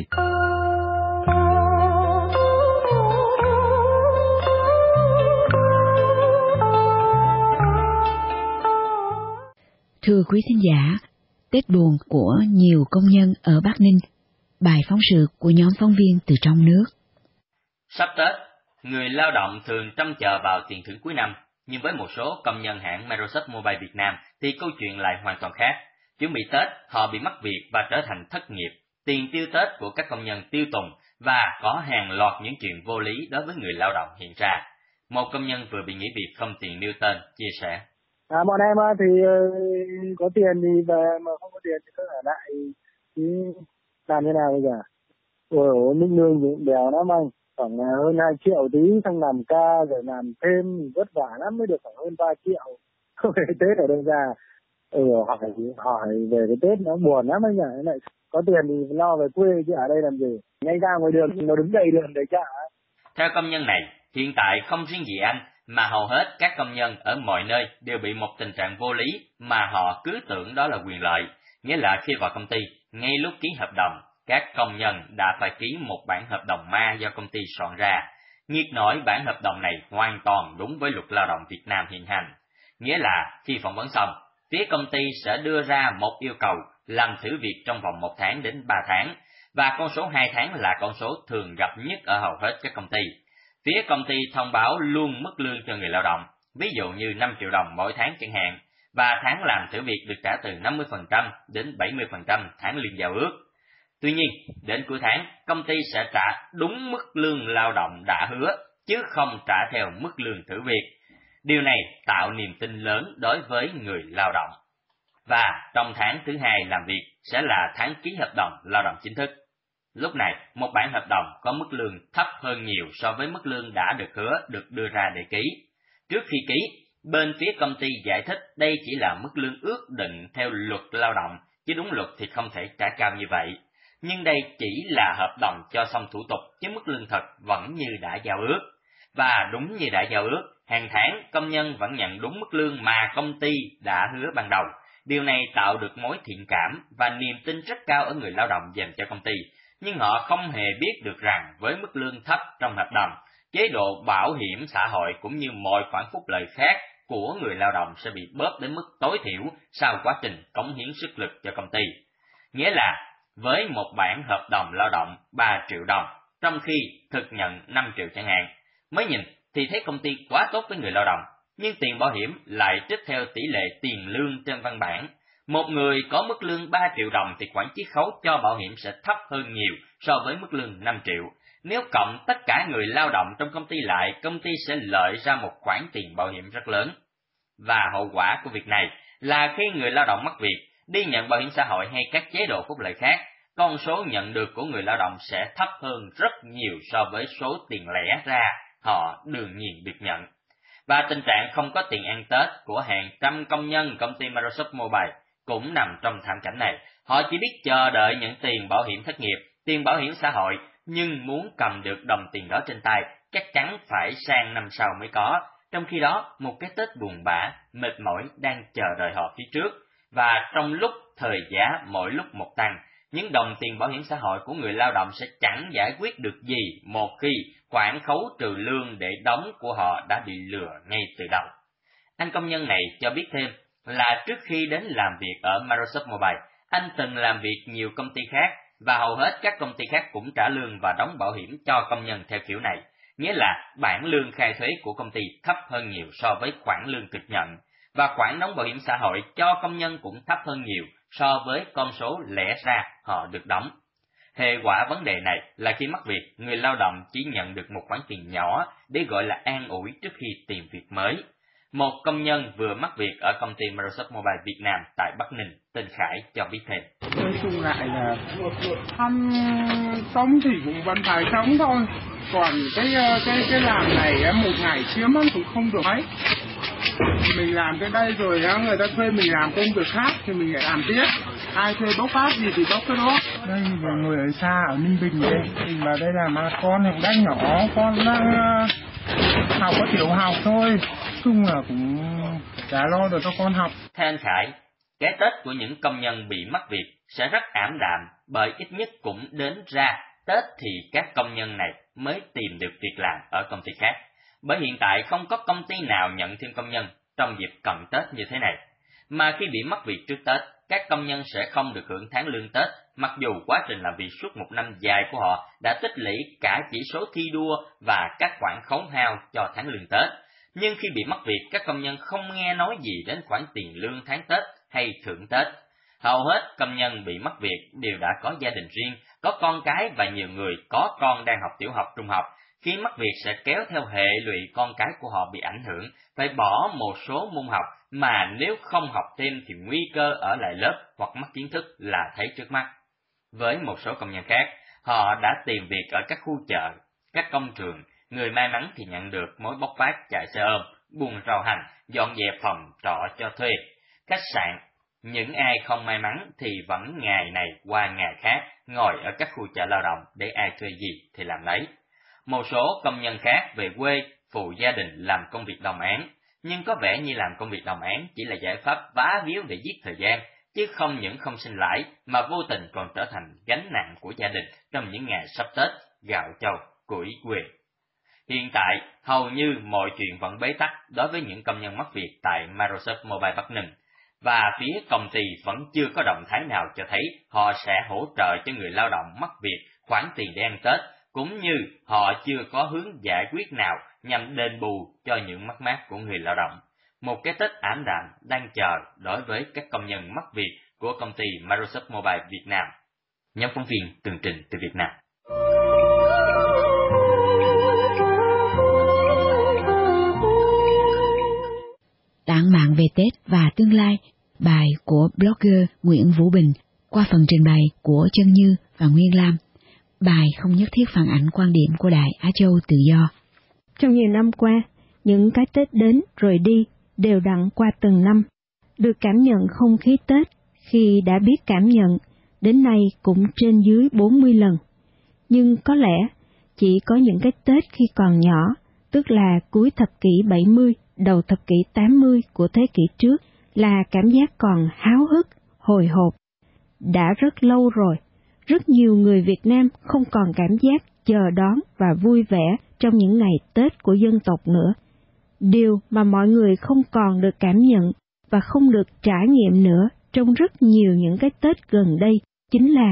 Thưa quý thính giả, Tết buồn của nhiều công nhân ở Bắc Ninh, bài phóng sự của nhóm phóng viên từ trong nước. Sắp Tết, người lao động thường trông chờ vào tiền thưởng cuối năm, nhưng với một số công nhân hãng Microsoft Mobile Việt Nam thì câu chuyện lại hoàn toàn khác. Chuẩn bị Tết, họ bị mất việc và trở thành thất nghiệp. Tiền tiêu Tết của các công nhân tiêu tùng và có hàng loạt những chuyện vô lý đối với người lao động hiện ra. Một công nhân vừa bị nghỉ việc không tiền nêu tên chia sẻ. À, bọn em thì uh, có tiền thì về, mà không có tiền thì cứ ở lại, thì làm thế nào bây giờ? Ôi, mức lương thì bèo lắm anh, khoảng hơn hai triệu tí, xong làm ca rồi làm thêm thì vất vả lắm mới được khoảng hơn ba triệu. Không phải Tết ở đâu ra, ừ, hỏi, hỏi về cái Tết nó buồn lắm anh nhỉ, lại có tiền thì lo về quê chứ ở đây làm gì, ngay ra ngoài đường nó đứng đầy đường để trả. Theo công nhân này, hiện tại không riêng gì anh, mà hầu hết các công nhân ở mọi nơi đều bị một tình trạng vô lý mà họ cứ tưởng đó là quyền lợi. Nghĩa là khi vào công ty, ngay lúc ký hợp đồng, các công nhân đã phải ký một bản hợp đồng ma do công ty soạn ra. Nghiệt nổi bản hợp đồng này hoàn toàn đúng với luật lao động Việt Nam hiện hành. Nghĩa là khi phỏng vấn xong, phía công ty sẽ đưa ra một yêu cầu làm thử việc trong vòng một tháng đến ba tháng, và con số hai tháng là con số thường gặp nhất ở hầu hết các công ty. Phía công ty thông báo luôn mức lương cho người lao động, ví dụ như năm triệu đồng mỗi tháng chẳng hạn, và tháng làm thử việc được trả từ năm mươi phần trăm đến bảy mươi phần trăm tháng lương giao ước. Tuy nhiên, đến cuối tháng, công ty sẽ trả đúng mức lương lao động đã hứa, chứ không trả theo mức lương thử việc. Điều này tạo niềm tin lớn đối với người lao động. Và trong tháng thứ hai làm việc sẽ là tháng ký hợp đồng lao động chính thức. Lúc này, một bản hợp đồng có mức lương thấp hơn nhiều so với mức lương đã được hứa được đưa ra để ký. Trước khi ký, bên phía công ty giải thích đây chỉ là mức lương ước định theo luật lao động, chứ đúng luật thì không thể trả cao như vậy. Nhưng đây chỉ là hợp đồng cho xong thủ tục, chứ mức lương thật vẫn như đã giao ước. Và đúng như đã giao ước, hàng tháng công nhân vẫn nhận đúng mức lương mà công ty đã hứa ban đầu. Điều này tạo được mối thiện cảm và niềm tin rất cao ở người lao động dành cho công ty. Nhưng họ không hề biết được rằng với mức lương thấp trong hợp đồng, chế độ bảo hiểm xã hội cũng như mọi khoản phúc lợi khác của người lao động sẽ bị bóp đến mức tối thiểu sau quá trình cống hiến sức lực cho công ty. Nghĩa là với một bản hợp đồng lao động ba triệu đồng, trong khi thực nhận năm triệu chẳng hạn. Mới nhìn thì thấy công ty quá tốt với người lao động, nhưng tiền bảo hiểm lại trích theo tỷ lệ tiền lương trên văn bản. Một người có mức lương ba triệu đồng thì khoản chiết khấu cho bảo hiểm sẽ thấp hơn nhiều so với mức lương năm triệu. Nếu cộng tất cả người lao động trong công ty lại, công ty sẽ lợi ra một khoản tiền bảo hiểm rất lớn. Và hậu quả của việc này là khi người lao động mắc việc, đi nhận bảo hiểm xã hội hay các chế độ phúc lợi khác, con số nhận được của người lao động sẽ thấp hơn rất nhiều so với số tiền lẻ ra họ đương nhiên được nhận. Và tình trạng không có tiền ăn Tết của hàng trăm công nhân công ty Microsoft Mobile cũng nằm trong thảm cảnh này. Họ chỉ biết chờ đợi nhận tiền bảo hiểm thất nghiệp, tiền bảo hiểm xã hội, nhưng muốn cầm được đồng tiền đó trên tay, chắc chắn phải sang năm sau mới có. Trong khi đó, một cái Tết buồn bã, mệt mỏi đang chờ đợi họ phía trước. Và trong lúc thời giá mỗi lúc một tăng, những đồng tiền bảo hiểm xã hội của người lao động sẽ chẳng giải quyết được gì một khi khoản khấu trừ lương để đóng của họ đã bị lừa ngay từ đầu. Anh công nhân này cho biết thêm là trước khi đến làm việc ở Microsoft Mobile, anh từng làm việc nhiều công ty khác và hầu hết các công ty khác cũng trả lương và đóng bảo hiểm cho công nhân theo kiểu này, nghĩa là bản lương khai thuế của công ty thấp hơn nhiều so với khoản lương thực nhận, và khoản đóng bảo hiểm xã hội cho công nhân cũng thấp hơn nhiều so với con số lẽ ra họ được đóng. Hệ quả vấn đề này là khi mắc việc, người lao động chỉ nhận được một khoản tiền nhỏ để gọi là an ủi trước khi tìm việc mới. Một công nhân vừa mắc việc ở công ty Microsoft Mobile Việt Nam tại Bắc Ninh, tên Khải cho biết thêm. Nói chung lại là không sống thì cũng vẫn phải sống thôi. Còn cái cái cái làm này một ngày chiếm cũng không được mấy. Mình làm cái đây rồi người ta thuê mình làm công việc khác thì mình lại làm tiếp. Ai thuê bốc phát gì thì bốc cái đó. Đây là người ở xa ở Ninh Bình đây. Mình vào đây là mà con cũng đang nhỏ, con đang học có tiểu học thôi. Chung là cũng chả lo được cho con học. Theo anh Khải, cái Tết của những công nhân bị mất việc sẽ rất ảm đạm, bởi ít nhất cũng đến ra Tết thì các công nhân này mới tìm được việc làm ở công ty khác. Bởi hiện tại không có công ty nào nhận thêm công nhân trong dịp cận Tết như thế này. Mà khi bị mất việc trước Tết, các công nhân sẽ không được hưởng tháng lương Tết, mặc dù quá trình làm việc suốt một năm dài của họ đã tích lũy cả chỉ số thi đua và các khoản khấu hao cho tháng lương Tết. Nhưng khi bị mất việc, các công nhân không nghe nói gì đến khoản tiền lương tháng Tết hay thưởng Tết. Hầu hết công nhân bị mất việc đều đã có gia đình riêng, có con cái và nhiều người có con đang học tiểu học, trung học. Khi mất việc sẽ kéo theo hệ lụy con cái của họ bị ảnh hưởng, phải bỏ một số môn học mà nếu không học thêm thì nguy cơ ở lại lớp hoặc mất kiến thức là thấy trước mắt. Với một số công nhân khác, họ đã tìm việc ở các khu chợ, các công trường, người may mắn thì nhận được mối bốc phát chạy xe ôm, buôn rau hành, dọn dẹp phòng trọ cho thuê, khách sạn. Những ai không may mắn thì vẫn ngày này qua ngày khác ngồi ở các khu chợ lao động để ai thuê gì thì làm lấy. Một số công nhân khác về quê phụ gia đình làm công việc đồng án, nhưng có vẻ như làm công việc đồng án chỉ là giải pháp vá víu để giết thời gian, chứ không những không sinh lãi mà vô tình còn trở thành gánh nặng của gia đình trong những ngày sắp Tết, gạo châu, củi quê. Hiện tại, hầu như mọi chuyện vẫn bế tắc đối với những công nhân mất việc tại Microsoft Mobile Bắc Ninh, và phía công ty vẫn chưa có động thái nào cho thấy họ sẽ hỗ trợ cho người lao động mất việc khoản tiền để ăn Tết, cũng như họ chưa có hướng giải quyết nào nhằm đền bù cho những mất mát của người lao động. Một cái Tết ảm đạm đang chờ đối với các công nhân mất việc của công ty Microsoft Mobile Việt Nam. Nhóm phóng viên tường trình từ Việt Nam. Tản mạn về Tết và tương lai, bài của blogger Nguyễn Vũ Bình qua phần trình bày của Chân Như và Nguyên Lam. Bài không nhất thiết phản ánh quan điểm của Đài Á Châu Tự Do. Trong nhiều năm qua, những cái Tết đến rồi đi đều đặn qua từng năm. Được cảm nhận không khí Tết khi đã biết cảm nhận, đến nay cũng trên dưới bốn mươi lần. Nhưng có lẽ chỉ có những cái Tết khi còn nhỏ, tức là cuối thập kỷ bảy mươi, đầu thập kỷ tám mươi của thế kỷ trước, là cảm giác còn háo hức, hồi hộp. Đã rất lâu rồi, rất nhiều người Việt Nam không còn cảm giác chờ đón và vui vẻ trong những ngày Tết của dân tộc nữa. Điều mà mọi người không còn được cảm nhận và không được trải nghiệm nữa trong rất nhiều những cái Tết gần đây chính là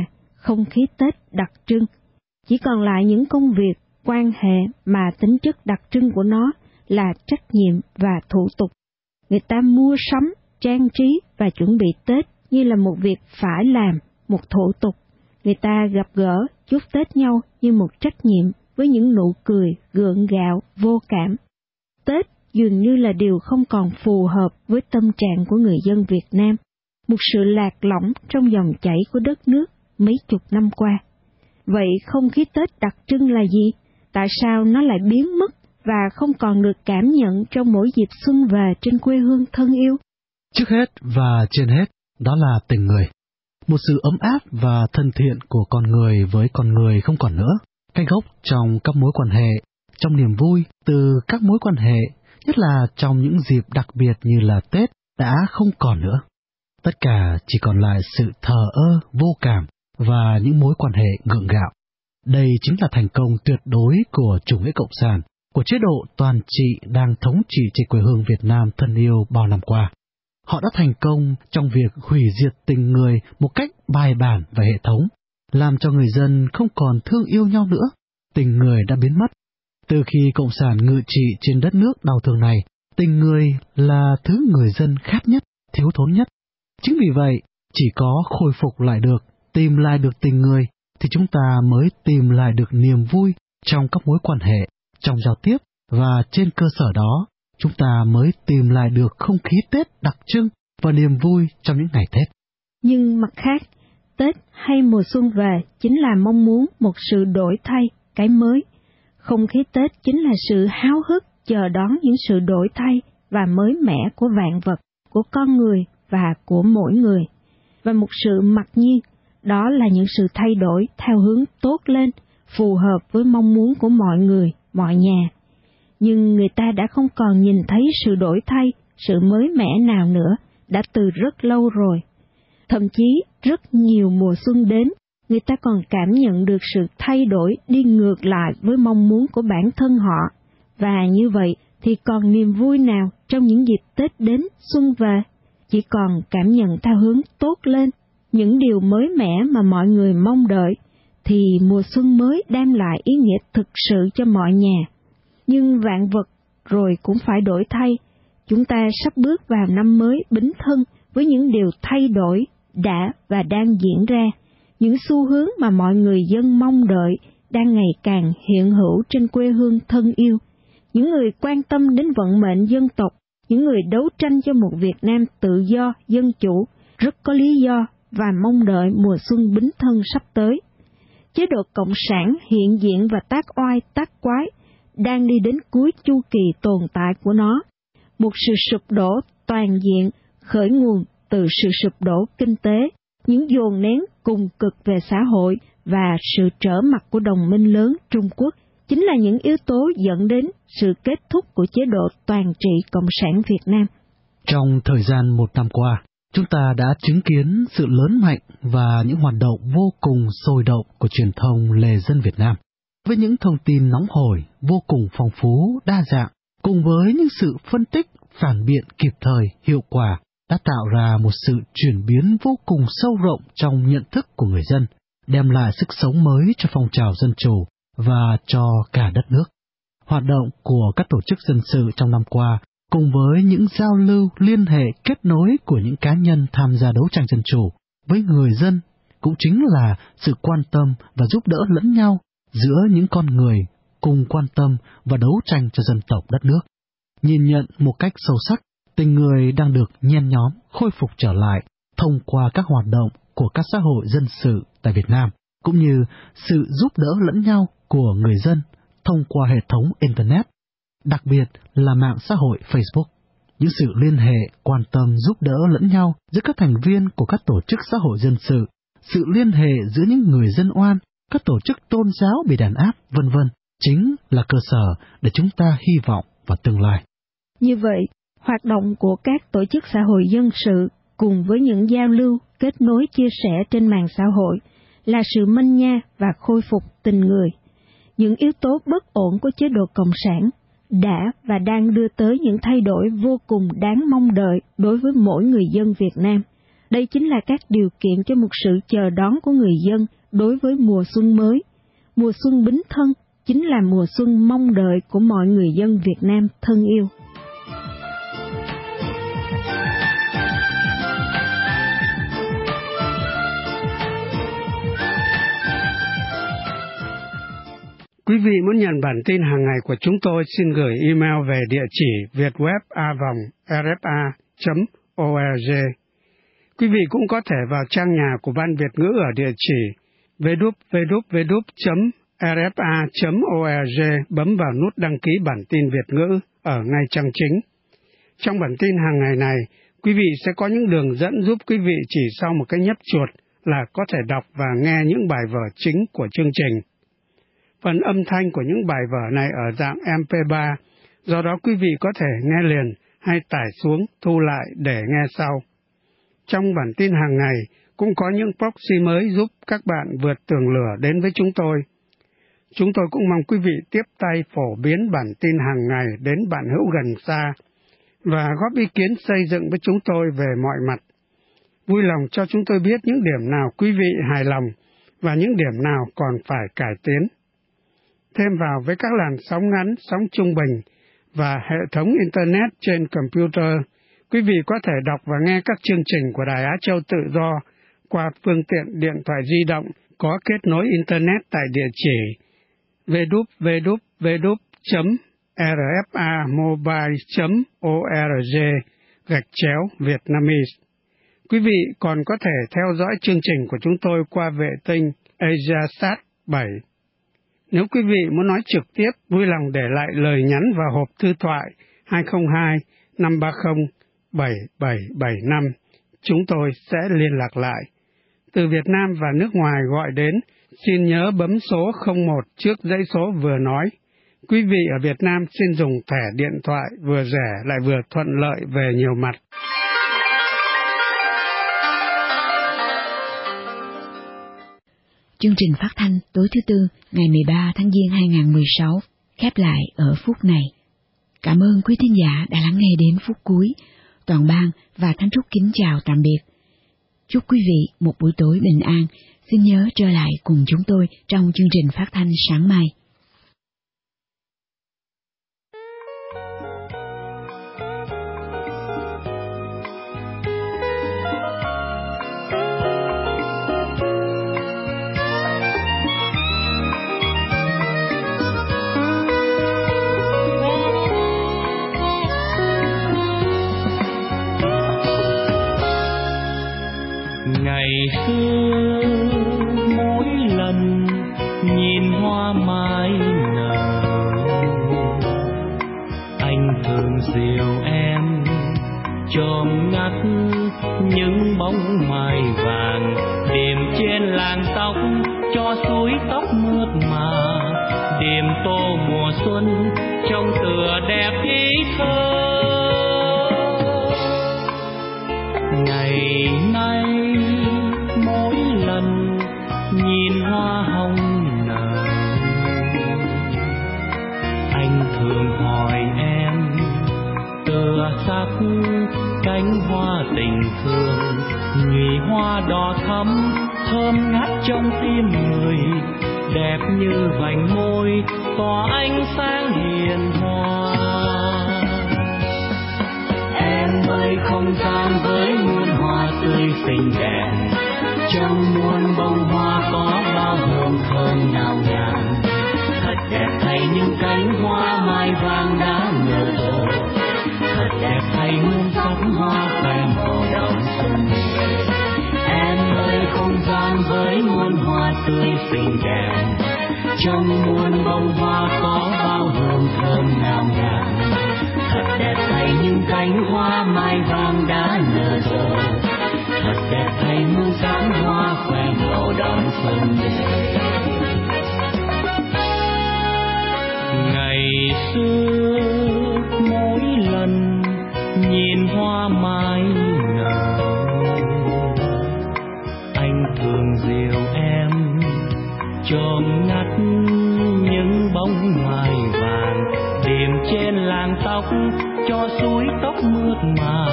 không khí Tết đặc trưng. Chỉ còn lại những công việc, quan hệ mà tính chất đặc trưng của nó là trách nhiệm và thủ tục. Người ta mua sắm, trang trí và chuẩn bị Tết như là một việc phải làm, một thủ tục. Người ta gặp gỡ, chúc Tết nhau như một trách nhiệm với những nụ cười gượng gạo, vô cảm. Tết dường như là điều không còn phù hợp với tâm trạng của người dân Việt Nam, một sự lạc lõng trong dòng chảy của đất nước mấy chục năm qua. Vậy không khí Tết đặc trưng là gì? Tại sao nó lại biến mất và không còn được cảm nhận trong mỗi dịp xuân về trên quê hương thân yêu? Trước hết và trên hết, đó là tình người. Một sự ấm áp và thân thiện của con người với con người không còn nữa. Cái gốc trong các mối quan hệ, trong niềm vui từ các mối quan hệ, nhất là trong những dịp đặc biệt như là Tết, đã không còn nữa. Tất cả chỉ còn lại sự thờ ơ, vô cảm và những mối quan hệ gượng gạo. Đây chính là thành công tuyệt đối của chủ nghĩa cộng sản, của chế độ toàn trị đang thống trị trên quê hương Việt Nam thân yêu bao năm qua. Họ đã thành công trong việc hủy diệt tình người một cách bài bản và hệ thống, làm cho người dân không còn thương yêu nhau nữa. Tình người đã biến mất. Từ khi Cộng sản ngự trị trên đất nước đau thương này, tình người là thứ người dân khát nhất, thiếu thốn nhất. Chính vì vậy, chỉ có khôi phục lại được, tìm lại được tình người, thì chúng ta mới tìm lại được niềm vui trong các mối quan hệ, trong giao tiếp, và trên cơ sở đó, chúng ta mới tìm lại được không khí Tết đặc trưng và niềm vui trong những ngày Tết. Nhưng mặt khác, Tết hay mùa xuân về chính là mong muốn một sự đổi thay, cái mới. Không khí Tết chính là sự háo hức chờ đón những sự đổi thay và mới mẻ của vạn vật, của con người và của mỗi người. Và một sự mặc nhiên, đó là những sự thay đổi theo hướng tốt lên, phù hợp với mong muốn của mọi người, mọi nhà. Nhưng người ta đã không còn nhìn thấy sự đổi thay, sự mới mẻ nào nữa, đã từ rất lâu rồi. Thậm chí, rất nhiều mùa xuân đến, người ta còn cảm nhận được sự thay đổi đi ngược lại với mong muốn của bản thân họ. Và như vậy thì còn niềm vui nào trong những dịp Tết đến xuân về? Chỉ còn cảm nhận theo hướng tốt lên, những điều mới mẻ mà mọi người mong đợi, thì mùa xuân mới đem lại ý nghĩa thực sự cho mọi nhà. Nhưng vạn vật rồi cũng phải đổi thay. Chúng ta sắp bước vào năm mới Bính Thân với những điều thay đổi đã và đang diễn ra. Những xu hướng mà mọi người dân mong đợi đang ngày càng hiện hữu trên quê hương thân yêu. Những người quan tâm đến vận mệnh dân tộc, những người đấu tranh cho một Việt Nam tự do, dân chủ, rất có lý do và mong đợi mùa xuân Bính Thân sắp tới. Chế độ Cộng sản hiện diện và tác oai tác quái đang đi đến cuối chu kỳ tồn tại của nó. Một sự sụp đổ toàn diện khởi nguồn từ sự sụp đổ kinh tế, những dồn nén cùng cực về xã hội và sự trở mặt của đồng minh lớn Trung Quốc chính là những yếu tố dẫn đến sự kết thúc của chế độ toàn trị Cộng sản Việt Nam. Trong thời gian một năm qua, chúng ta đã chứng kiến sự lớn mạnh và những hoạt động vô cùng sôi động của truyền thông lề dân Việt Nam, với những thông tin nóng hổi, vô cùng phong phú, đa dạng, cùng với những sự phân tích, phản biện kịp thời, hiệu quả, đã tạo ra một sự chuyển biến vô cùng sâu rộng trong nhận thức của người dân, đem lại sức sống mới cho phong trào dân chủ và cho cả đất nước. Hoạt động của các tổ chức dân sự trong năm qua, cùng với những giao lưu, liên hệ, kết nối của những cá nhân tham gia đấu tranh dân chủ với người dân, cũng chính là sự quan tâm và giúp đỡ lẫn nhau giữa những con người cùng quan tâm và đấu tranh cho dân tộc đất nước. Nhìn nhận một cách sâu sắc, tình người đang được nhen nhóm, khôi phục trở lại thông qua các hoạt động của các xã hội dân sự tại Việt Nam, cũng như sự giúp đỡ lẫn nhau của người dân thông qua hệ thống Internet, đặc biệt là mạng xã hội Facebook. Những sự liên hệ, quan tâm giúp đỡ lẫn nhau giữa các thành viên của các tổ chức xã hội dân sự, sự liên hệ giữa những người dân oan, các tổ chức tôn giáo bị đàn áp, vân vân, chính là cơ sở để chúng ta hy vọng vào tương lai. Như vậy, hoạt động của các tổ chức xã hội dân sự cùng với những giao lưu, kết nối, chia sẻ trên mạng xã hội là sự manh nha và khôi phục tình người. Những yếu tố bất ổn của chế độ Cộng sản đã và đang đưa tới những thay đổi vô cùng đáng mong đợi đối với mỗi người dân Việt Nam. Đây chính là các điều kiện cho một sự chờ đón của người dân đối với mùa xuân mới. Mùa xuân Bính Thân chính là mùa xuân mong đợi của mọi người dân Việt Nam thân yêu. Quý vị muốn nhận bản tin hàng ngày của chúng tôi, xin gửi email về địa chỉ vietweb a vòng r f a chấm org. Quý vị cũng có thể vào trang nhà của Ban Việt ngữ ở địa chỉ w w w chấm r f a chấm org, bấm vào nút đăng ký bản tin Việt ngữ ở ngay trang chính. Trong bản tin hàng ngày này, quý vị sẽ có những đường dẫn giúp quý vị chỉ sau một cái nhấp chuột là có thể đọc và nghe những bài vở chính của chương trình. Phần âm thanh của những bài vở này ở dạng em pê ba, do đó quý vị có thể nghe liền hay tải xuống, thu lại để nghe sau. Trong bản tin hàng ngày cũng có những proxy mới giúp các bạn vượt tường lửa đến với chúng tôi. Chúng tôi cũng mong quý vị tiếp tay phổ biến bản tin hàng ngày đến bạn hữu gần xa và góp ý kiến xây dựng với chúng tôi về mọi mặt. Vui lòng cho chúng tôi biết những điểm nào quý vị hài lòng và những điểm nào còn phải cải tiến. Thêm vào với các làn sóng ngắn, sóng trung bình và hệ thống Internet trên computer, quý vị có thể đọc và nghe các chương trình của Đài Á Châu Tự Do qua phương tiện điện thoại di động có kết nối Internet tại địa chỉ w w w chấm r f a mobile chấm org gạch chéo Vietnamese. Quý vị còn có thể theo dõi chương trình của chúng tôi qua vệ tinh AsiaSat bảy. Nếu quý vị muốn nói trực tiếp, vui lòng để lại lời nhắn vào hộp thư thoại hai không hai năm ba không bảy bảy bảy năm. Chúng tôi sẽ liên lạc lại. Từ Việt Nam và nước ngoài gọi đến, xin nhớ bấm số không một trước dãy số vừa nói. Quý vị ở Việt Nam xin dùng thẻ điện thoại vừa rẻ lại vừa thuận lợi về nhiều mặt. Chương trình phát thanh tối thứ Tư ngày mười ba tháng Giêng hai nghìn không trăm mười sáu khép lại ở phút này. Cảm ơn quý thính giả đã lắng nghe đến phút cuối. Toàn ban và Thánh Trúc kính chào tạm biệt. Chúc quý vị một buổi tối bình an. Xin nhớ trở lại cùng chúng tôi trong chương trình phát thanh sáng mai. Ngày xưa mỗi lần nhìn hoa mai nở, anh thường dìu em chôm ngắt những bóng mai vàng, điểm trên làn tóc cho suối tóc mượt mà, điểm tô mùa xuân trông tựa đẹp ý thơ. Ngày nay mỗi lần nhìn hoa hồng nở, anh thường hỏi em tựa sắc cánh hoa tình thương, nhụy hoa đỏ thắm thơm ngát trong tim người, đẹp như vành môi tỏa ánh sáng hiền hòa. Em ơi không gian với muôn hoa tươi xinh đẹp, trong muôn bông hoa có bao hương thơm ngào ngạt, thật đẹp thay những cánh hoa mai vàng đã nở rộ, thật đẹp thay muôn sắc hoa khoe màu đón xuân. Em ơi không gian với muôn hoa tươi xinh đẹp, trong muôn bông hoa có bao hương thơm ngào ngạt, thật đẹp thay những cánh hoa mai vàng đã nở rộ, thật đẹp thay muôn sắc hoa khoe màu đón xuân. Ngày xưa mỗi lần nhìn hoa mai nở, anh thường dìu em chôm ngắt những bóng mai vàng, điểm trên làn tóc cho suối tóc mượt mà,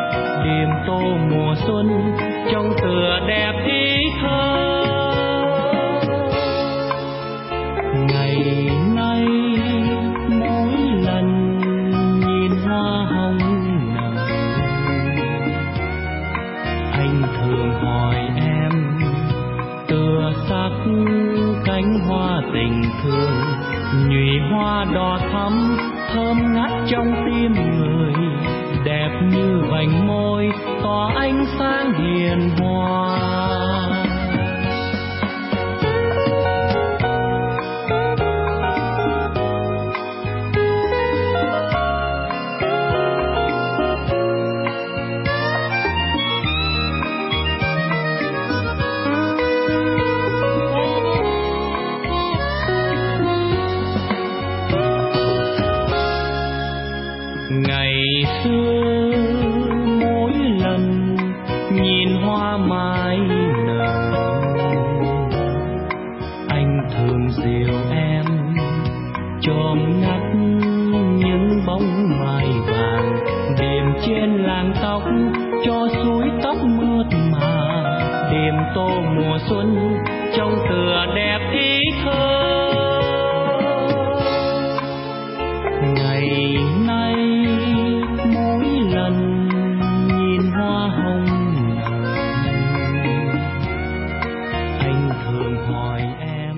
điểm tô mùa xuân trông tựa đẹp ý thơ. thơm ngát trong tim người, đẹp như vành môi tỏa ánh sáng hiền hòa. Tô mùa xuân trông tựa đẹp ý thơ. Ngày nay mỗi lần nhìn hoa hồng nở, anh thường hỏi em.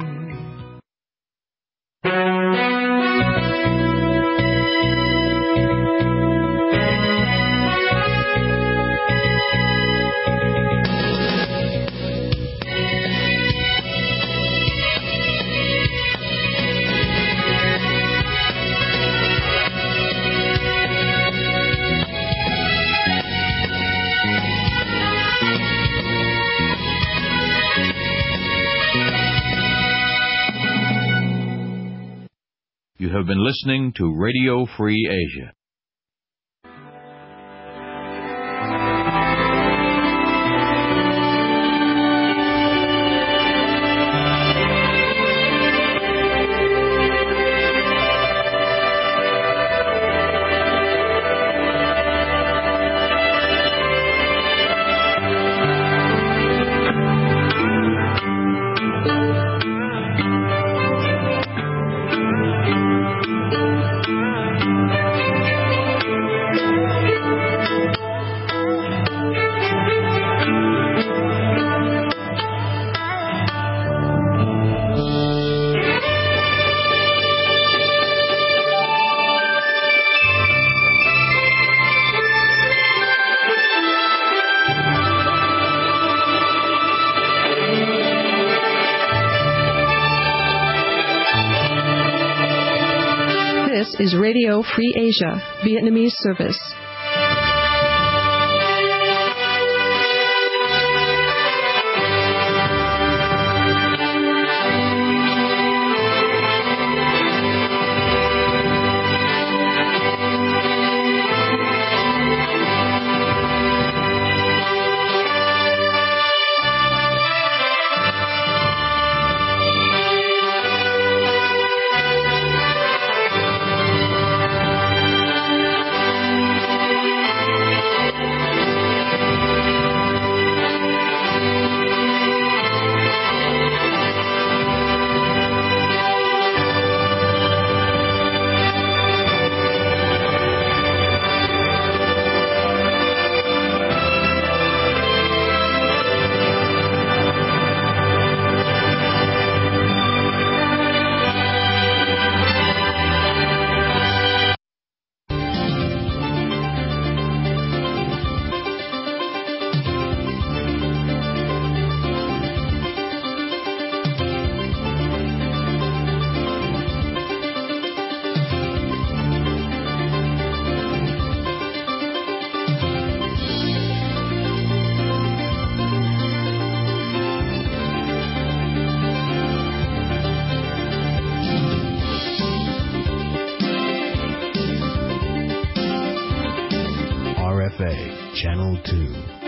You have been listening to Radio Free Asia. This is Radio Free Asia, Vietnamese service. R F A Channel two.